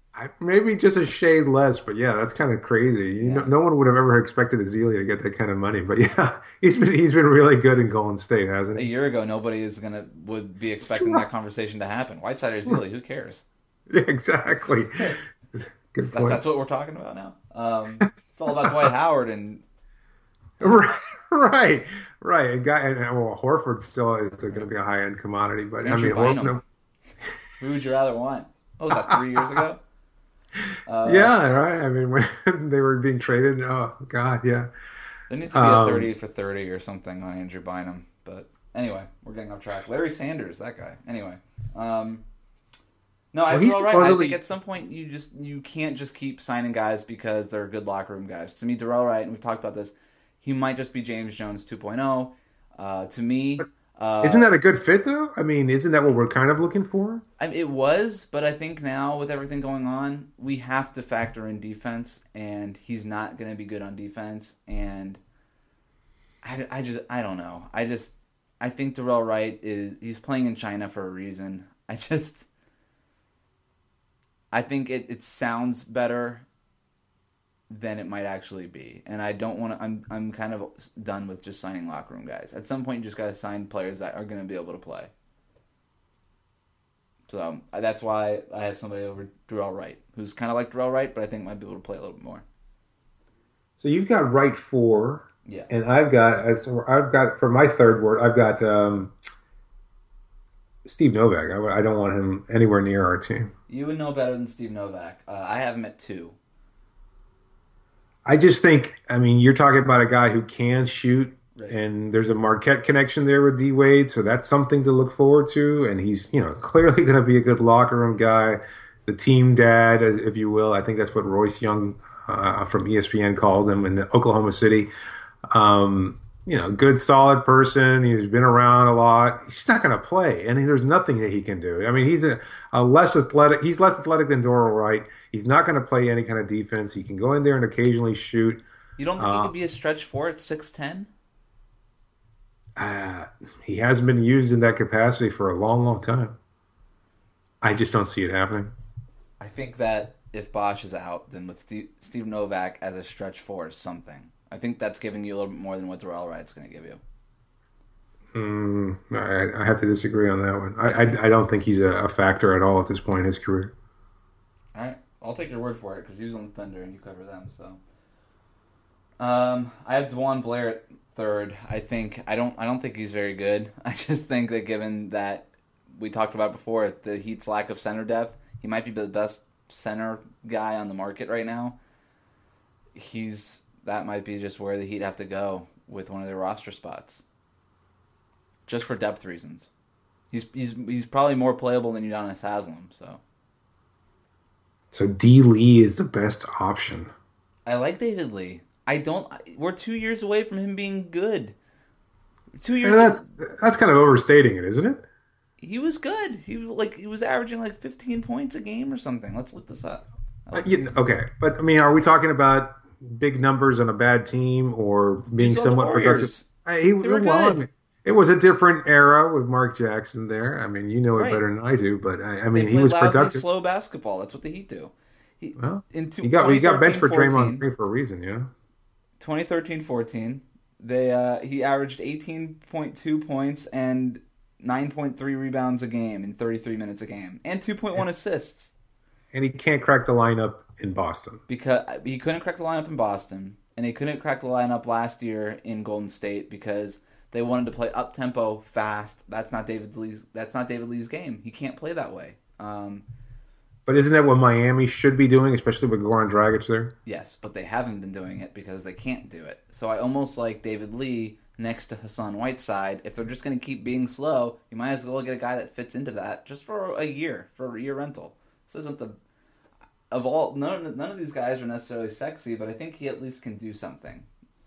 I, maybe just a shade less, but yeah, that's kind of crazy. You know, Yeah. no one would have ever expected Azealia to get that kind of money, but yeah, he's been he's been really good in Golden State, hasn't A he? year ago, nobody is gonna would be expecting that conversation to happen. Whiteside or Zealy, who cares? Yeah, exactly. Good That, point. that's what we're talking about now. Um, it's all about Dwight Howard, and Right, right, right. And guy, and well, Horford still is going to be a high end commodity, but I Andrew mean, Horford, Bynum. no, Who would you rather want? What was that, three years ago? Uh, yeah, right. I mean, when they were being traded, oh God, yeah. There needs to be a Um, thirty for thirty or something on Andrew Bynum. But anyway, we're getting off track. Larry Sanders, that guy. Anyway. Um, no, I Well, feel he's all right. I supposedly- think at some point you just you can't just keep signing guys because they're good locker room guys. To me, Darrell Wright, and we've talked about this, he might just be James Jones 2.0. Uh, to me, uh, Isn't that a good fit though? I mean, isn't that what we're kind of looking for? I it was, but I think now with everything going on, we have to factor in defense, and he's not going to be good on defense. And I, I just I don't know. I just I think Darrell Wright is he's playing in China for a reason. I just I think it, it sounds better than it might actually be, and I don't want to. I'm I'm kind of done with just signing locker room guys. At some point, you just got to sign players that are going to be able to play. So um, that's why I have somebody over Darrell Wright, who's kind of like Darrell Wright, but I think might be able to play a little bit more. So you've got right four, Yeah. and I've got uh, so I've got for my third word, I've got um, Steve Novak. I, I don't want him anywhere near our team. You would know better than Steve Novak. Uh, I have him at two. I just think, I mean, you're talking about a guy who can shoot, Right. and there's a Marquette connection there with D Wade, so that's something to look forward to. And he's, you know, clearly going to be a good locker room guy, the team dad, as- if you will. I think that's what Royce Young uh, from E S P N called him in Oklahoma City. Um, you know, good, solid person. He's been around a lot. He's not going to play, and there's nothing that he can do. I mean, he's a, a less athletic. He's less athletic than Doral Wright. He's not going to play any kind of defense. He can go in there and occasionally shoot. You don't think Uh, he could be a stretch four at six ten? Uh, he hasn't been used in that capacity for a long, long time. I just don't see it happening. I think that if Bosch is out, then with Steve, Steve Novak as a stretch four is something. I think that's giving you a little bit more than what Darrell Wright's going to give you. Mm, I, I have to disagree on that one. I, I, I don't think he's a, a factor at all at this point in his career. All right, I'll take your word for it because he was on the Thunder and you cover them. So, um, I have Dewan Blair at third. I think I don't I don't think he's very good. I just think that given that we talked about before the Heat's lack of center depth, he might be the best center guy on the market right now. He's that might be just where the Heat have to go with one of their roster spots, just for depth reasons. He's he's he's probably more playable than Udonis Haslem. So So D. Lee is the best option. I like David Lee. I don't. We're two years away from him being good. Two years. And that's that's kind of overstating it, isn't it? He was good. He was like he was averaging like fifteen points a game or something. Let's look this up. Uh, you- okay, but I mean, are we talking about big numbers on a bad team or being He's on the somewhat productive? Warriors. Uh, He, were well, I good. mean, it was a different era with Mark Jackson there. I mean, you know it Right. better than I do, but I, I They mean, he play was lousy, productive. slow basketball. That's what the Heat do. He, Well, in two, you got you got benched for twenty thirteen Draymond fourteen Green for a reason, yeah. twenty thirteen fourteen They uh, he averaged eighteen point two points and nine point three rebounds a game in thirty-three minutes a game and two point one assists. And he can't crack the lineup in Boston. Because he couldn't crack the lineup in Boston, and he couldn't crack the lineup last year in Golden State because they wanted to play up tempo, fast. That's not David Lee's. That's not David Lee's game. He can't play that way. Um, But isn't that what Miami should be doing, especially with Goran Dragic there? yes, but they haven't been doing it because they can't do it. So I almost like David Lee next to Hassan Whiteside. If they're just going to keep being slow, you might as well get a guy that fits into that just for a year, for a year rental. This isn't the of all none. None of these guys are necessarily sexy, but I think he at least can do something.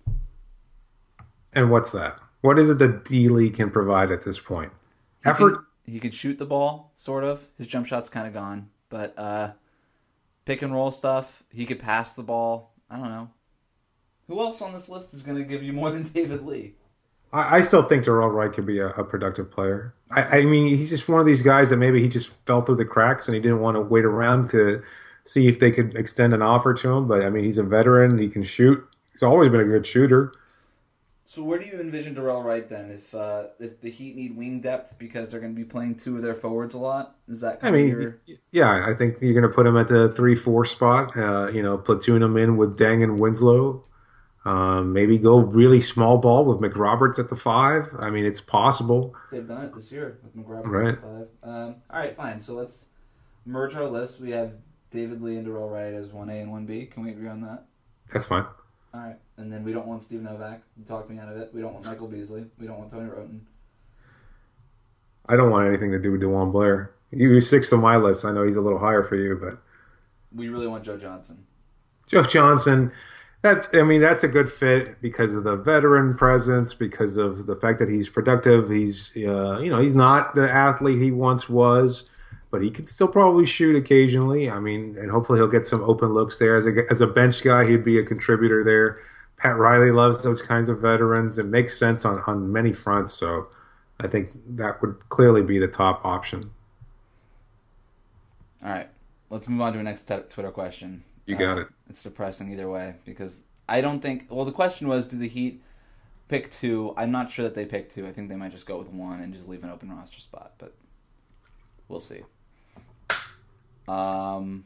And what's that? What is it that D. Lee can provide at this point? He Effort? Can, he can shoot the ball, sort of. His jump shot's kind of gone, but uh, pick and roll stuff. He could pass the ball. I don't know. Who else on this list is going to give you more than David Lee? I, I still think Darrell Wright could be a, a productive player. I, I mean, he's just one of these guys that maybe he just fell through the cracks and he didn't want to wait around to see if they could extend an offer to him. But I mean, he's a veteran. He can shoot. He's always been a good shooter. So where do you envision Darrell Wright then? If uh, if the Heat need wing depth because they're going to be playing two of their forwards a lot, is that kind I mean, of your... yeah, I think you're going to put him at the three four spot. Uh, you know, platoon him in with Deng and Winslow. Um, maybe go really small ball with McRoberts at the five. I mean, it's possible. They've done it this year with McRoberts Right. at the five. Um, all right, fine. So let's merge our list. We have David Lee and Darrell Wright as one A and one B. Can we agree on that? That's fine. All right. And then we don't want Steve Novak. You talked me out of it. We don't want Michael Beasley. We don't want Tony Roten. I don't want anything to do with DeJuan Blair. You're sixth on my list. I know he's a little higher for you, but We really want Joe Johnson. Joe Johnson. That I mean, that's a good fit because of the veteran presence, because of the fact that he's productive. He's, uh, you know, he's not the athlete he once was, but he could still probably shoot occasionally. I mean, and hopefully he'll get some open looks there. As a as a bench guy, he'd be a contributor there. Pat Riley loves those kinds of veterans. It makes sense on, on many fronts. So I think that would clearly be the top option. All right. Let's move on to the next t- Twitter question. You got Uh, it. It's depressing either way because I don't think... Well, the question was, do the Heat pick two? I'm not sure that they pick two. I think they might just go with one and just leave an open roster spot, but we'll see. Um,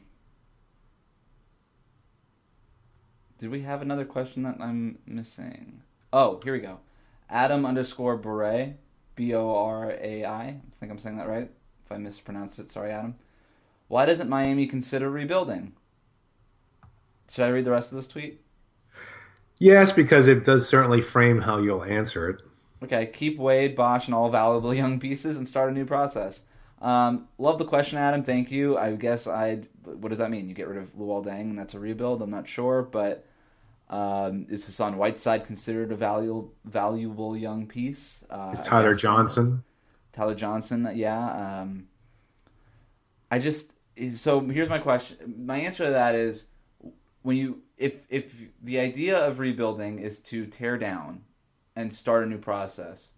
did we have another question that I'm missing? Oh, here we go. Adam underscore Boray, B O R A I. I think I'm saying that right. If I mispronounced it, sorry, Adam. Why doesn't Miami consider rebuilding? Should I read the rest of this tweet? Yes, because it does certainly frame how you'll answer it. Okay, keep Wade, Bosch, and all valuable young pieces and start a new process. Um, love the question, Adam. Thank you. I guess I. What does that mean? You get rid of Luol Deng and that's a rebuild? I'm not sure, but um, is Hassan Whiteside considered a valuable, valuable young piece? Uh, Is I Tyler guess- Johnson? Tyler Johnson, yeah. Um, I just so here's my question. My answer to that is when you if if the idea of rebuilding is to tear down and start a new process.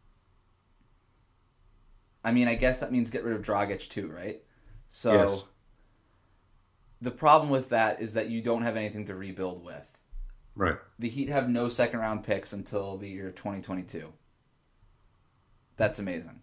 I mean, I guess that means get rid of Dragic too, right? So Yes. the problem with that is that you don't have anything to rebuild with. Right. The Heat have no second round picks until the year twenty twenty-two. That's amazing.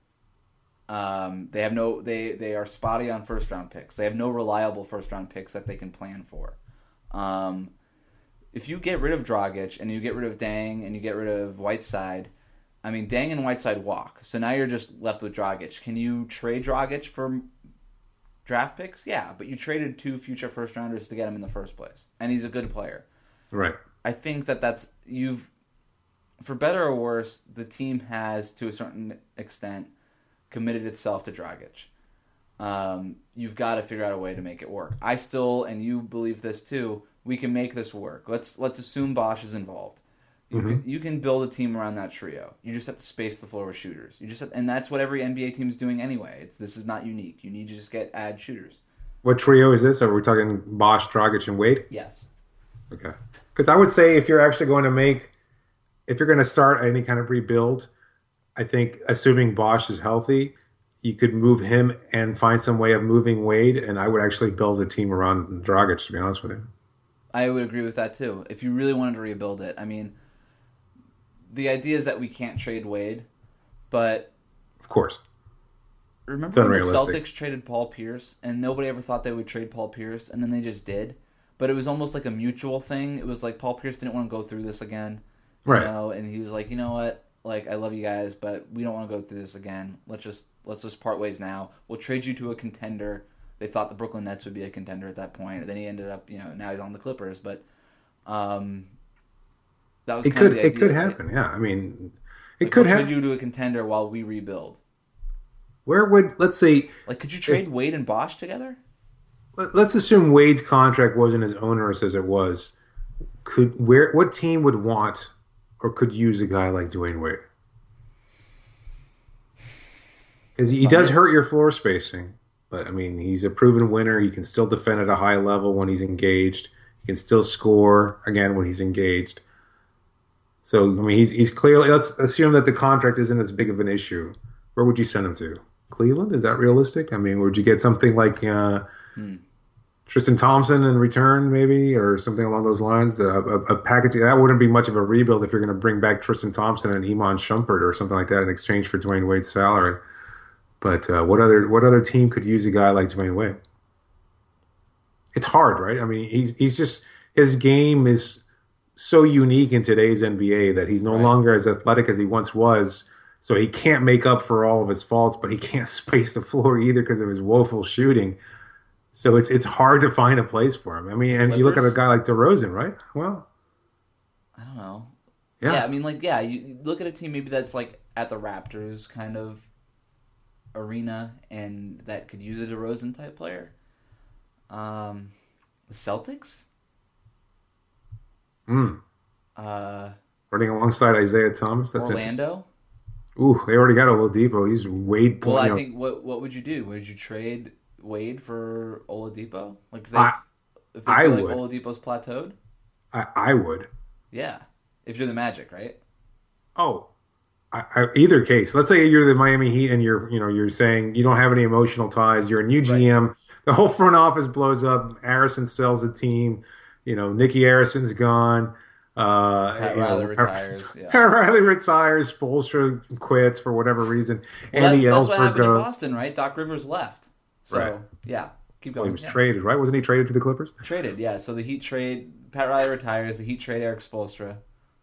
Um, they have no they, they are spotty on first round picks. They have no reliable first round picks that they can plan for. Um, if you get rid of Dragic and you get rid of Deng and you get rid of Whiteside, I mean Deng and Whiteside walk. So now you're just left with Dragic. Can you trade Dragic for draft picks? Yeah, but you traded two future first rounders to get him in the first place, and he's a good player. Right. I think that that's you've, for better or worse, the team has to a certain extent committed itself to Dragic. Um, you've got to figure out a way to make it work. I still, and you believe this too, we can make this work. Let's let's assume Bosch is involved. You, Mm-hmm. can, you can build a team around that trio. You just have to space the floor with shooters. You just have, and that's what every N B A team is doing anyway. It's, this is not unique. You need to just get add shooters. What trio is this? Are we talking Bosch, Dragic, and Wade? Yes. Okay. Because I would say if you're actually going to make, if you're going to start any kind of rebuild, I think assuming Bosch is healthy, you could move him and find some way of moving Wade, and I would actually build a team around Dragic, to be honest with you. I would agree with that too. If you really wanted to rebuild it, I mean, the idea is that we can't trade Wade, but Of course. remember when the unrealistic. Celtics traded Paul Pierce, and nobody ever thought they would trade Paul Pierce, and then they just did. But it was almost like a mutual thing. It was like Paul Pierce didn't want to go through this again, you Right. know, and he was like, you know what, like I love you guys, but we don't want to go through this again. Let's just let's just part ways now. We'll trade you to a contender. They thought the Brooklyn Nets would be a contender at that point. And then he ended up, you know, now he's on the Clippers. But um, that was It kind could of the it idea, could right? happen, yeah. I mean, it Like, could we'll happen. trade you to a contender while we rebuild. Where would, let's say, Like, could you trade Wade and Bosch together? let- let's assume Wade's contract wasn't as onerous as it was. Could where what team would want or could use a guy like Dwayne Wade? Because he does hurt your floor spacing, but I mean he's a proven winner. He can still defend at a high level when he's engaged. He can still score again when he's engaged. So I mean he's he's clearly. Let's assume that the contract isn't as big of an issue. Where would you send him to? Cleveland? Is that realistic? I mean, would you get something like uh, Tristan Thompson in return, maybe, or something along those lines. Uh, a, a package that wouldn't be much of a rebuild if you're going to bring back Tristan Thompson and Iman Shumpert or something like that in exchange for Dwayne Wade's salary. But uh, what other what other team could use a guy like Dwayne Wade? It's hard, right? I mean, he's he's just his game is so unique in today's N B A that he's no Right. longer as athletic as he once was. So he can't make up for all of his faults, but he can't space the floor either because of his woeful shooting. So it's it's hard to find a place for him. I mean, and you look at a Clippers? guy like DeRozan, right? Well, I don't know. yeah, Yeah, I mean, like, yeah, you you look at a team maybe that's like at the Raptors kind of arena, and that could use a DeRozan type player. Um, the Celtics, mm. uh, running alongside Isaiah Thomas. That's Orlando. interesting. Ooh, they already got Oladipo. He's Wade. Well, you I know, think what what would you do? Would you trade Wade for Oladipo? Like, if they, I- if they I feel would. like Oladipo's plateaued, I, I would. yeah. If you're the Magic, right? Oh, I, I, either case. Let's say you're the Miami Heat and you're, you know, you're saying you don't have any emotional ties. You're a new G M. The whole front office blows up. Harrison sells the team. You know, Nicky Harrison's gone. Uh, Pat you know, Riley retires. Yeah. Pat Riley retires. Spoelstra quits for whatever reason. Well, Andy that's, that's what Ellsberg happened in goes. Boston, right? Doc Rivers left. So, Right. yeah. Keep Well, going. he was Yeah. traded, right? Wasn't he traded to the Clippers? Traded, yeah. So the Heat trade, Pat Riley retires. The Heat trade Eric Spoelstra.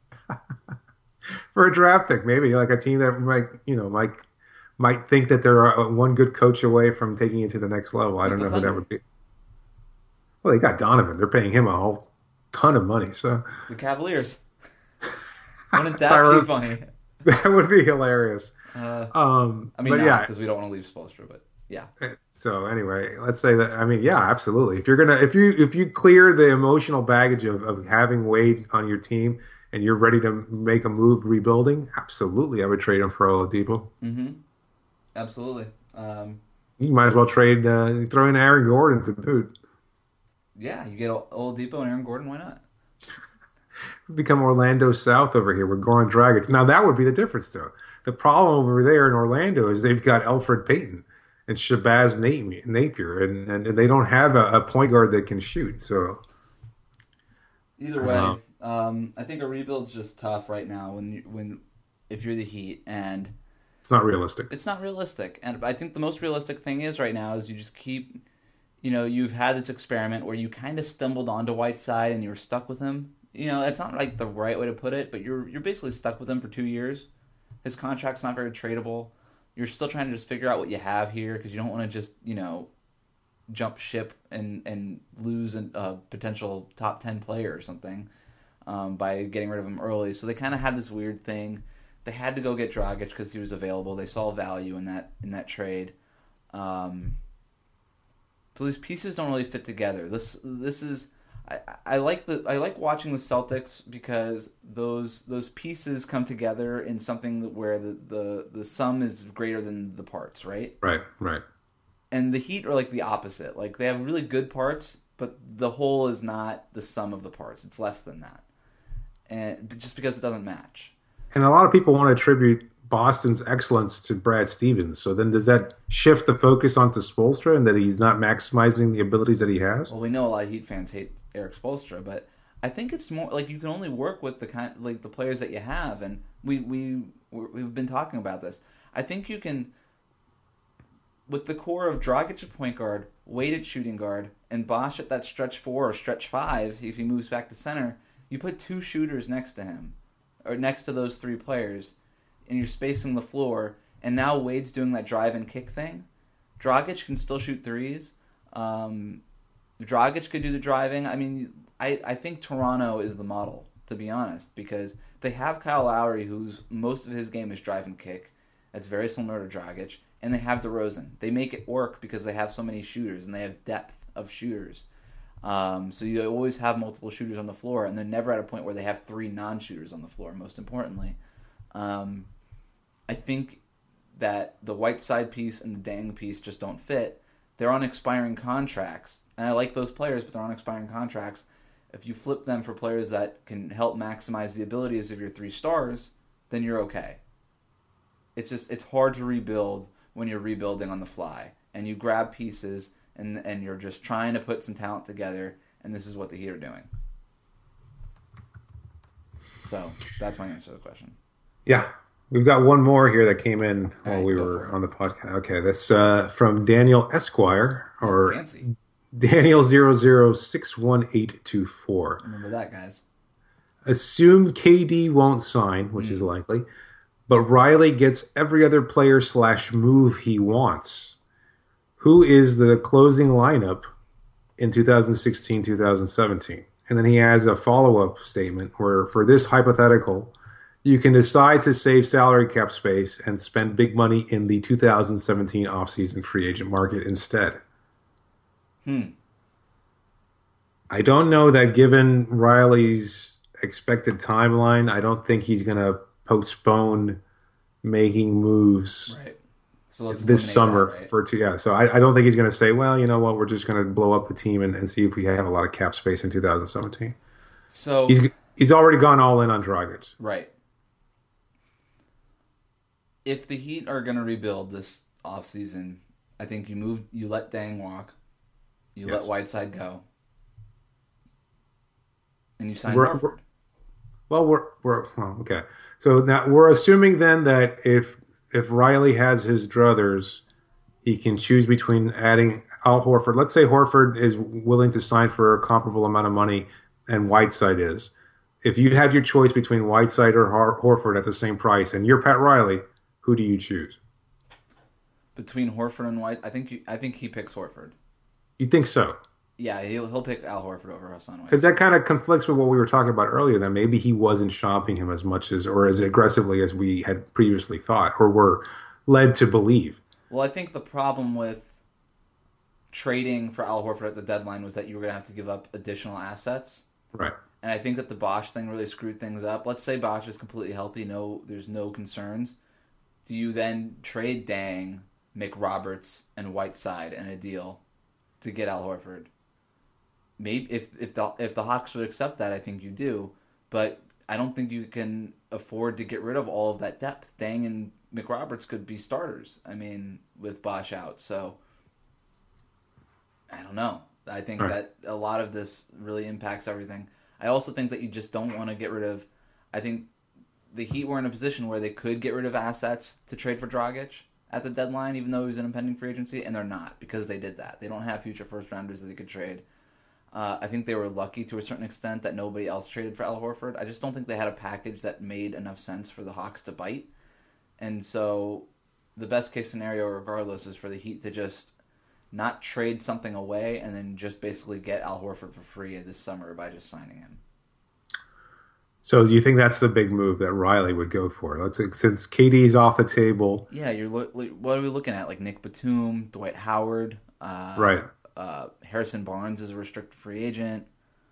For a draft pick, maybe like a team that might, you know, might might think that they're uh, one good coach away from taking it to the next level. I Like don't the know who that Thunder. would be. Well, they got Donovan. They're paying him a whole ton of money, so The Cavaliers. Wouldn't that Tyler- be funny? that would be hilarious. Uh, Um, I mean, but not yeah. because we don't want to leave Spoelstra, but yeah. So anyway, let's say that. I mean, yeah, absolutely. If you're gonna, if you if you clear the emotional baggage of, of having Wade on your team and you're ready to make a move rebuilding, absolutely, I would trade him for Oladipo. Mm-hmm. Absolutely. Um, You might as well trade, uh, throw in Aaron Gordon to boot. yeah, you get Oladipo and Aaron Gordon. Why not? Become Orlando South over here with Goran Dragic. Now that would be the difference, though. The problem over there in Orlando is they've got Elfrid Payton and Shabazz Nap- Napier, and, and they don't have a, a point guard that can shoot. So Either way, um, I think a rebuild's just tough right now. When you, when if you're the Heat, and it's not realistic. it's not realistic. And I think the most realistic thing is right now is you just keep, you know, you've had this experiment where you kind of stumbled onto Whiteside and you were stuck with him. You know, it's not like the right way to put it, but you're you're basically stuck with him for two years. His contract's not very tradable. You're still trying to just figure out what you have here because you don't want to just, you know, jump ship and, and lose a uh, potential top ten player or something um, by getting rid of him early. So they kind of had this weird thing. They had to go get Dragic because he was available. They saw value in that in that trade. Um, so these pieces don't really fit together. This this is I, I like the I like watching the Celtics because those those pieces come together in something where the, the, the sum is greater than the parts, right? Right, right. And the Heat are like the opposite. Like they have really good parts, but the whole is not the sum of the parts. It's less than that, and just because it doesn't match. And a lot of people want to attribute Boston's excellence to Brad Stevens. So then does that shift the focus onto Spoelstra and that he's not maximizing the abilities that he has? Well, we know a lot of Heat fans hate Eric Spoelstra, but I think it's more like you can only work with the kind like the players that you have, and we we we've been talking about this. I think you can, with the core of Dragic at point guard, Wade at shooting guard, and Bosch at that stretch four or stretch five if he moves back to center. You put two shooters next to him, or next to those three players, and you're spacing the floor. And now Wade's doing that drive and kick thing. Dragic can still shoot threes. Um, Dragic could do the driving. I mean, I, I think Toronto is the model, to be honest, because they have Kyle Lowry, whose most of his game is drive and kick. That's very similar to Dragic. And they have DeRozan. They make it work because they have so many shooters, and they have depth of shooters. Um, so you always have multiple shooters on the floor, and they're never at a point where they have three non-shooters on the floor, most importantly. Um, I think that the Whiteside piece and the Dang piece just don't fit. They're on expiring contracts, and I like those players, but they're on expiring contracts. If you flip them for players that can help maximize the abilities of your three stars, then you're okay. It's just it's hard to rebuild when you're rebuilding on the fly, and you grab pieces and and you're just trying to put some talent together, and this is what the Heat are doing. So that's my answer to the question. Yeah. We've got one more here that came in while right, we were on the podcast. Okay, that's uh, from Daniel Esquire, or oh, fancy. Daniel zero zero six one eight two four. Remember that, guys. Assume K D won't sign, which mm. is likely, but Riley gets every other player slash move he wants. Who is the closing lineup in twenty sixteen twenty seventeen? And then he has a follow-up statement where, for this hypothetical, you can decide to save salary cap space and spend big money in the two thousand seventeen offseason free agent market instead. Hmm. I don't know that, given Riley's expected timeline, I don't think he's going to postpone making moves right. so let's this summer. that, right? for two. Yeah, so I, I don't think he's going to say, well, you know what, we're just going to blow up the team and, and see if we have a lot of cap space in two thousand seventeen. So he's he's already gone all in on Dragic. Right. If the Heat are going to rebuild this offseason, I think you move, you let Dang walk, you yes. let Whiteside go, and you sign we're, Horford. We're, well, we're we're well, okay. So now we're assuming then that if if Riley has his druthers, he can choose between adding Al Horford. Let's say Horford is willing to sign for a comparable amount of money, and Whiteside is. If you had your choice between Whiteside or Hor- Horford at the same price, and you're Pat Riley, who do you choose? Between Horford and White, I think you, I think he picks Horford. You think so? Yeah, he'll he'll pick Al Horford over Hassan White. Because that kind of conflicts with what we were talking about earlier. That maybe he wasn't shopping him as much as or as aggressively as we had previously thought, or were led to believe. Well, I think the problem with trading for Al Horford at the deadline was that you were going to have to give up additional assets. Right. And I think that the Bosch thing really screwed things up. Let's say Bosch is completely healthy, no, there's no concerns. Do you then trade Dang, McRoberts, and Whiteside in a deal to get Al Horford? Maybe if if the if the Hawks would accept that, I think you do. But I don't think you can afford to get rid of all of that depth. Dang and McRoberts could be starters. I mean, with Bosch out, so I don't know. I think right. that a lot of this really impacts everything. I also think that you just don't want to get rid of. I think the Heat were in a position where they could get rid of assets to trade for Dragic at the deadline, even though he was an impending free agency, and they're not because they did that. They don't have future first rounders that they could trade. Uh, I think they were lucky to a certain extent that nobody else traded for Al Horford. I just don't think they had a package that made enough sense for the Hawks to bite. And so the best case scenario, regardless, is for the Heat to just not trade something away and then just basically get Al Horford for free this summer by just signing him. So do you think that's the big move that Riley would go for? Let's since K D's off the table. Yeah, you're lo- what are we looking at? Like Nick Batum, Dwight Howard, uh, right? Uh, Harrison Barnes is a restricted free agent.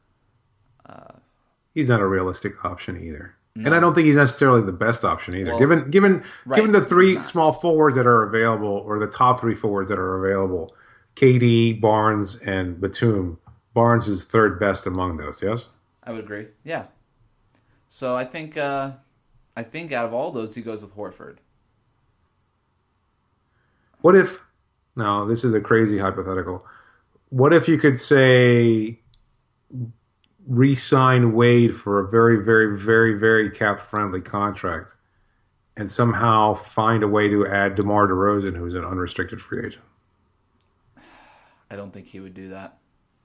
Uh, he's not a realistic option either, no. and I don't think he's necessarily the best option either. Well, given given right, given the three small forwards that are available, or the top three forwards that are available, K D, Barnes, and Batum. Barnes is third best among those. Yes, I would agree. Yeah. So I think uh, I think out of all those, he goes with Horford. What if? No, this is a crazy hypothetical. What if you could say re-sign Wade for a very, very, very, very cap-friendly contract, and somehow find a way to add DeMar DeRozan, who's an unrestricted free agent? I don't think he would do that.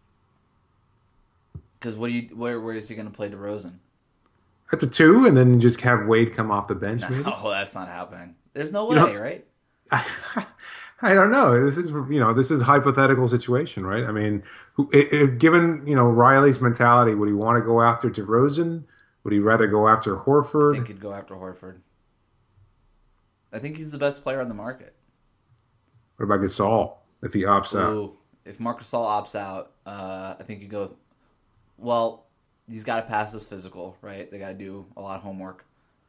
Because what do you? Where where is he going to play DeRozan? At the two, and then just have Wade come off the bench. No, maybe? that's not happening. There's no way, you know, right? I, I don't know. This is you know this is a hypothetical situation, right? I mean, it, it, given you know Riley's mentality, would he want to go after DeRozan? Would he rather go after Horford? I think he'd go after Horford. I think he's the best player on the market. What about Gasol if he opts Ooh, out? If Marc Gasol opts out, uh, I think you go. Well, he's got to pass his physical, right? They got to do a lot of homework.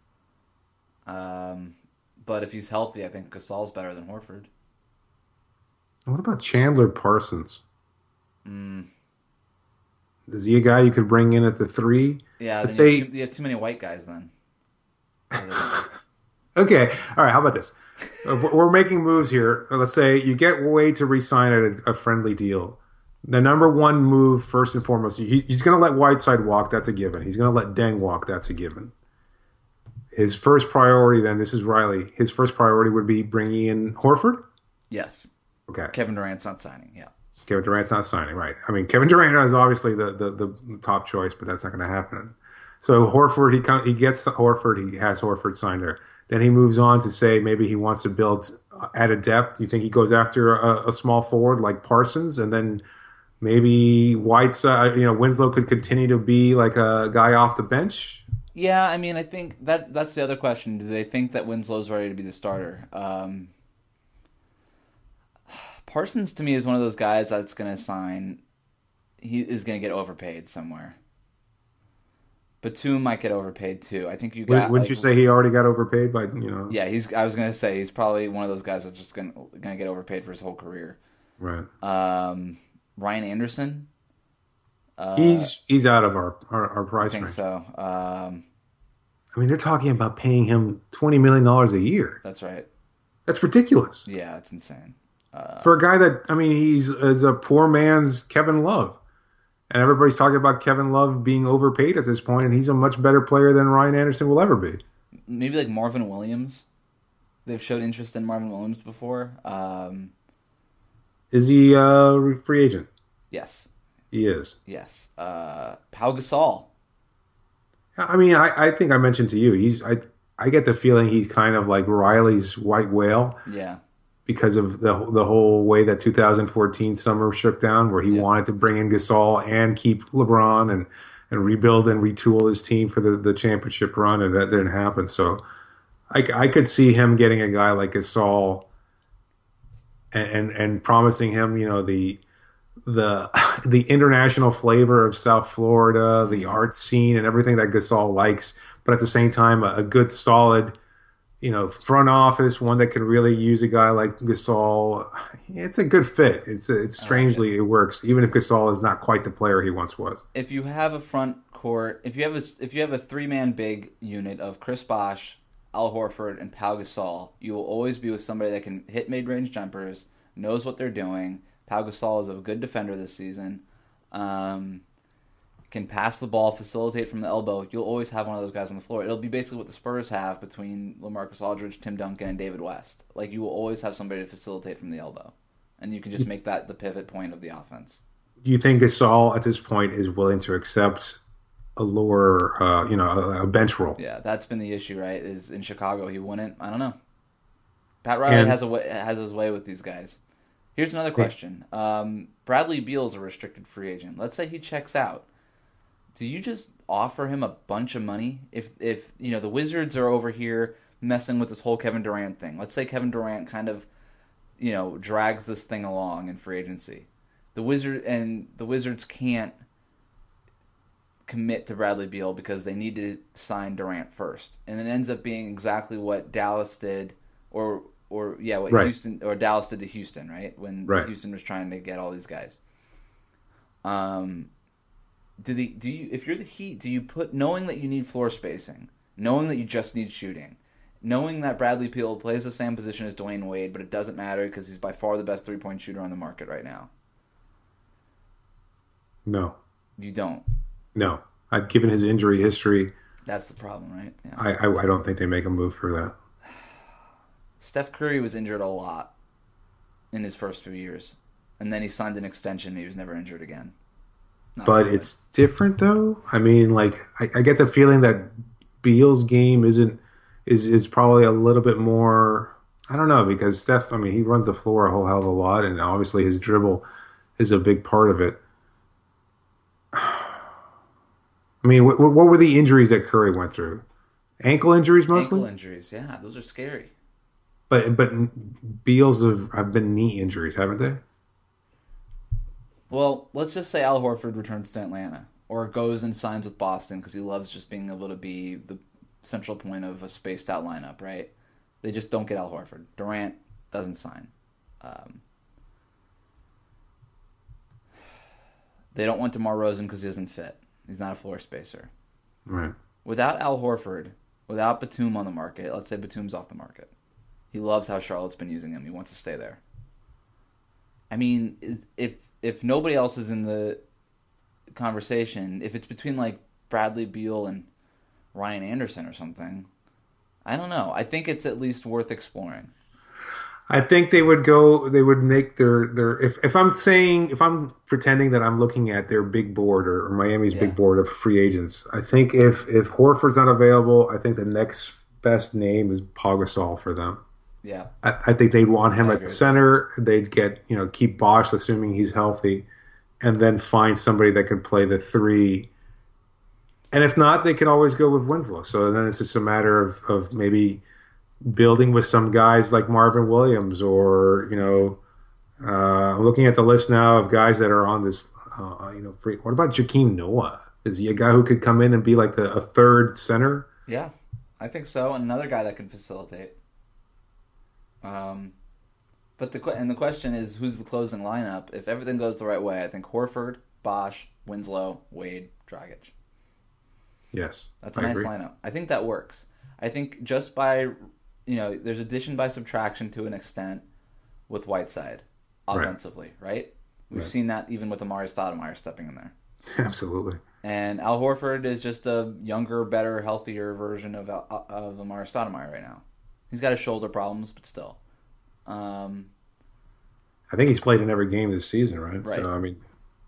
Um, but if he's healthy, I think Gasol's better than Horford. What about Chandler Parsons? Mm. Is he a guy you could bring in at the three? Yeah, Let's then you, say have too, you have too many white guys then. Okay, all right. How about this? If we're making moves here. Let's say you get Wade to re-sign at a, a friendly deal. The number one move, first and foremost, he, he's going to let Whiteside walk. That's a given. He's going to let Deng walk. That's a given. His first priority, then, this is Riley. His first priority would be bringing in Horford. Yes. Okay. Kevin Durant's not signing. Yeah. Kevin Durant's not signing, right? I mean, Kevin Durant is obviously the the, the top choice, but that's not going to happen. So Horford, he come, he gets Horford. He has Horford signed there. Then he moves on to say maybe he wants to build at a depth. You think he goes after a, a small forward like Parsons, and then maybe Whiteside, you know, Winslow could continue to be like a guy off the bench. Yeah, I mean, I think that that's the other question. Do they think that Winslow's ready to be the starter? Um, Parsons, to me, is one of those guys that's going to sign. He is going to get overpaid somewhere. Batum might get overpaid too. I think you got. Wouldn't like, you say he already got overpaid by you know? Yeah, he's. I was going to say he's probably one of those guys that's just going to get overpaid for his whole career. Right. Um, Ryan Anderson. Uh, he's he's out of our our, our price I think range. so. Um, I mean, they're talking about paying him twenty million dollars a year. That's right. That's ridiculous. Yeah, it's insane. Uh, For a guy that, I mean, he's is a poor man's Kevin Love. And everybody's talking about Kevin Love being overpaid at this point, and he's a much better player than Ryan Anderson will ever be. Maybe like Marvin Williams. They've showed interest in Marvin Williams before. Um, Is he a free agent? yes. He is. Yes. Uh, Pau Gasol. I mean, I, I think I mentioned to you, he's I I get the feeling he's kind of like Riley's white whale. Yeah. Because of the the whole way that two thousand fourteen summer shook down, where he Yeah. wanted to bring in Gasol and keep LeBron and, and rebuild and retool his team for the, the championship run, and that didn't happen. So I, I could see him getting a guy like Gasol and, and, and promising him, you know, the the the international flavor of South Florida, the art scene, and everything that Gasol likes, but at the same time, a, a good, solid, you know, front office, one that can really use a guy like Gasol. It's a good fit. It's it's strangely like it. it works, even if Gasol is not quite the player he once was. If you have a front court, if you have a if you have a three man big unit of Chris Bosh, Al Horford, and Pau Gasol, you will always be with somebody that can hit mid range jumpers, knows what they're doing. Pau Gasol is a good defender this season. Um, can pass the ball, facilitate from the elbow. You'll always have one of those guys on the floor. It'll be basically what the Spurs have between LaMarcus Aldridge, Tim Duncan, and David West. Like, you will always have somebody to facilitate from the elbow. And you can just make that the pivot point of the offense. Do you think Gasol at this point is willing to accept a lower, uh, you know, a, a bench role? Yeah, that's been the issue, right? Is in Chicago he wouldn't. I don't know. Pat Riley And- has a way, has his way with these guys. Here's another question. Um, Bradley Beal's a restricted free agent. Let's say he checks out. Do you just offer him a bunch of money? If if you know the Wizards are over here messing with this whole Kevin Durant thing. Let's say Kevin Durant kind of, you know, drags this thing along in free agency. The Wizard and the Wizards can't commit to Bradley Beal because they need to sign Durant first, and it ends up being exactly what Dallas did, or or yeah, what Right. Houston or Dallas did to Houston, right? When Right. Houston was trying to get all these guys. Um, do the do you if you're the Heat, do you put knowing that you need floor spacing, knowing that you just need shooting, knowing that Bradley Beal plays the same position as Dwayne Wade, but it doesn't matter because he's by far the best three point shooter on the market right now? No, You don't. no. I've given his injury history. That's the problem, right? Yeah. I, I I don't think they make a move for that. Steph Curry was injured a lot in his first few years, and then he signed an extension. And he was never injured again. Not But really. it's different though. I mean, like I, I get the feeling that Beal's game isn't is is probably a little bit more. I don't know because Steph. I mean, he runs the floor a whole hell of a lot, and obviously his dribble is a big part of it. I mean, what, what were the injuries that Curry went through? Ankle injuries mostly, ankle injuries. Yeah, those are scary. but but Beal's have, have been knee injuries, haven't they? Well, let's just say Al Horford returns to Atlanta or goes and signs with Boston because he loves just being able to be the central point of a spaced out lineup, right? They just don't get Al Horford. Durant doesn't sign. Um, they don't want DeMar Rosen because he doesn't fit. He's not a floor spacer. Right. Without Al Horford, without Batum on the market, let's say Batum's off the market, He loves how Charlotte's been using him. He wants to stay there. I mean, is, if if nobody else is in the conversation, if it's between like Bradley Beal and Ryan Anderson or something, I don't know. I think it's at least worth exploring. I think they would go. They would make their their. If if I'm saying if I'm pretending that I'm looking at their big board or, or Miami's yeah. big board of free agents, I think if if Horford's not available, I think the next best name is Pau Gasol for them. Yeah, I, I think they'd want him at center. They'd get you know keep Bosch, assuming he's healthy, and then find somebody that can play the three. And if not, they can always go with Winslow. So then it's just a matter of of maybe building with some guys like Marvin Williams, or you know, uh, I'm looking at the list now of guys that are on this. Uh, you know, free. What about Joakim Noah? Is he a guy who could come in and be like the, a third center? Yeah, I think so. And another guy that can facilitate. Um, but the and the question is, who's the closing lineup? If everything goes the right way, I think Horford, Bosch, Winslow, Wade, Dragic. Yes, that's a I nice agree. lineup. I think that works. I think just by, you know, there's addition by subtraction to an extent with Whiteside offensively, right? right? We've right. seen that even with Amari Stoudemire stepping in there. Absolutely. And Al Horford is just a younger, better, healthier version of of Amari Stoudemire right now. He's got his shoulder problems, but still. Um, I think he's played in every game this season, right? Right. So I mean,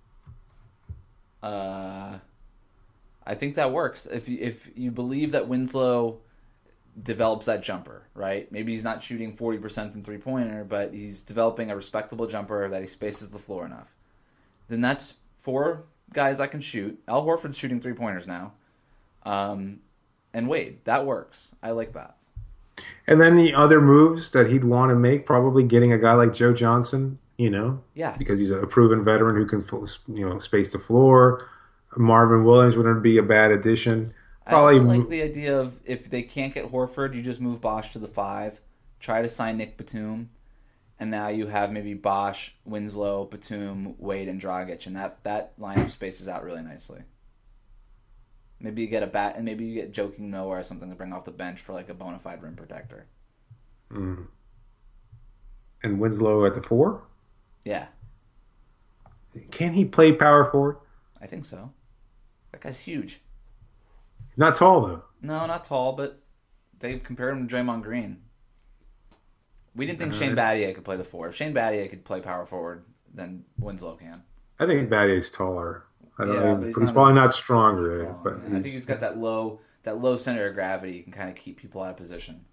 uh, I think that works. If you, if you believe that Winslow develops that jumper, right? Maybe he's not shooting forty percent from three-pointer, but he's developing a respectable jumper that he spaces the floor enough. Then that's four guys that can shoot. Al Horford's shooting three-pointers now. Um, and Wade, that works. I like that. And then the other moves that he'd want to make, probably getting a guy like Joe Johnson, you know? Yeah. Because he's a proven veteran who can, you know, space the floor. Marvin Williams wouldn't be a bad addition. Probably I also like the idea of if they can't get Horford, you just move Bosch to the five, try to sign Nick Batum, and now you have maybe Bosch, Winslow, Batum, Wade, and Dragic, and that, that lineup spaces out really nicely. Maybe you get a bat, and maybe you get Joakim Noah or something to bring off the bench for like a bona fide rim protector. Mm. And Winslow at the four? Yeah. Can he play power forward? I think so. That guy's huge. Not tall, though. No, not tall, but they compared him to Draymond Green. We didn't think Uh, Shane Battier could play the four. If Shane Battier could play power forward, then Winslow can. I think Battier's taller. I don't Yeah, know, but but he's he's, not probably as- not stronger. Well, but I think he's got that low that low center of gravity. You can kind of keep people out of position.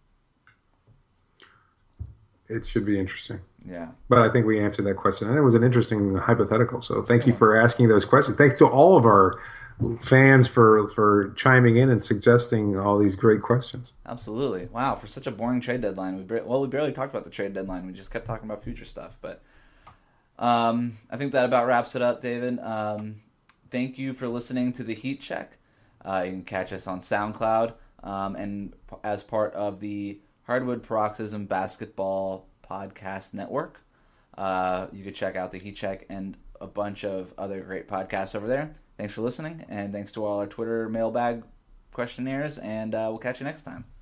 it should be interesting. Yeah. But I think we answered that question, and it was an interesting hypothetical. So thank you for asking those questions. Thanks to all of our fans for for chiming in and suggesting all these great questions. Absolutely. Wow, for such a boring trade deadline. We bar- well, we barely talked about the trade deadline. We just kept talking about future stuff. But um, I think that about wraps it up, David. Um, thank you for listening to the Heat Check. Uh, you can catch us on SoundCloud um, and p- as part of the Hardwood Paroxysm Basketball Podcast Network. Uh, you can check out the Heat Check and a bunch of other great podcasts over there. Thanks for listening, and thanks to all our Twitter mailbag questionnaires, and uh, we'll catch you next time.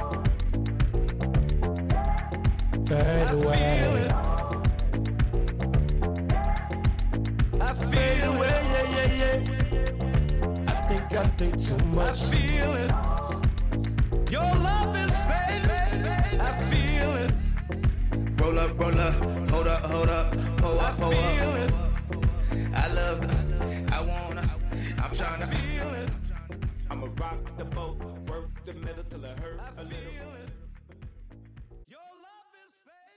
Fade away. I fade away, yeah, yeah, yeah. I think I think too much. I feel it. Your love is fading. I feel it. Roll up, roll up, hold up, hold up, pull up, pull up. I love the, I wanna, I'm tryna feel it. I'ma rock the boat, work the middle till it hurt a little. Your love is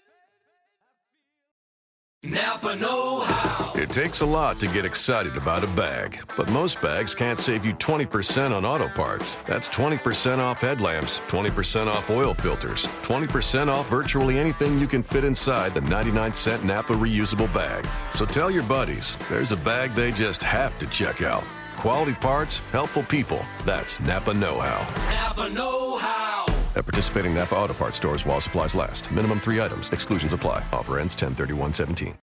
fading. Napa know how. It takes a lot to get excited about a bag, but most bags can't save you twenty percent on auto parts. That's twenty percent off headlamps, twenty percent off oil filters, twenty percent off virtually anything you can fit inside the ninety-nine cent Napa reusable bag. So tell your buddies, there's a bag they just have to check out. Quality parts, helpful people. That's Napa know-how. Napa know how. At participating Napa Auto Parts stores while supplies last. Minimum three items. Exclusions apply. Offer ends ten thirty-one seventeen.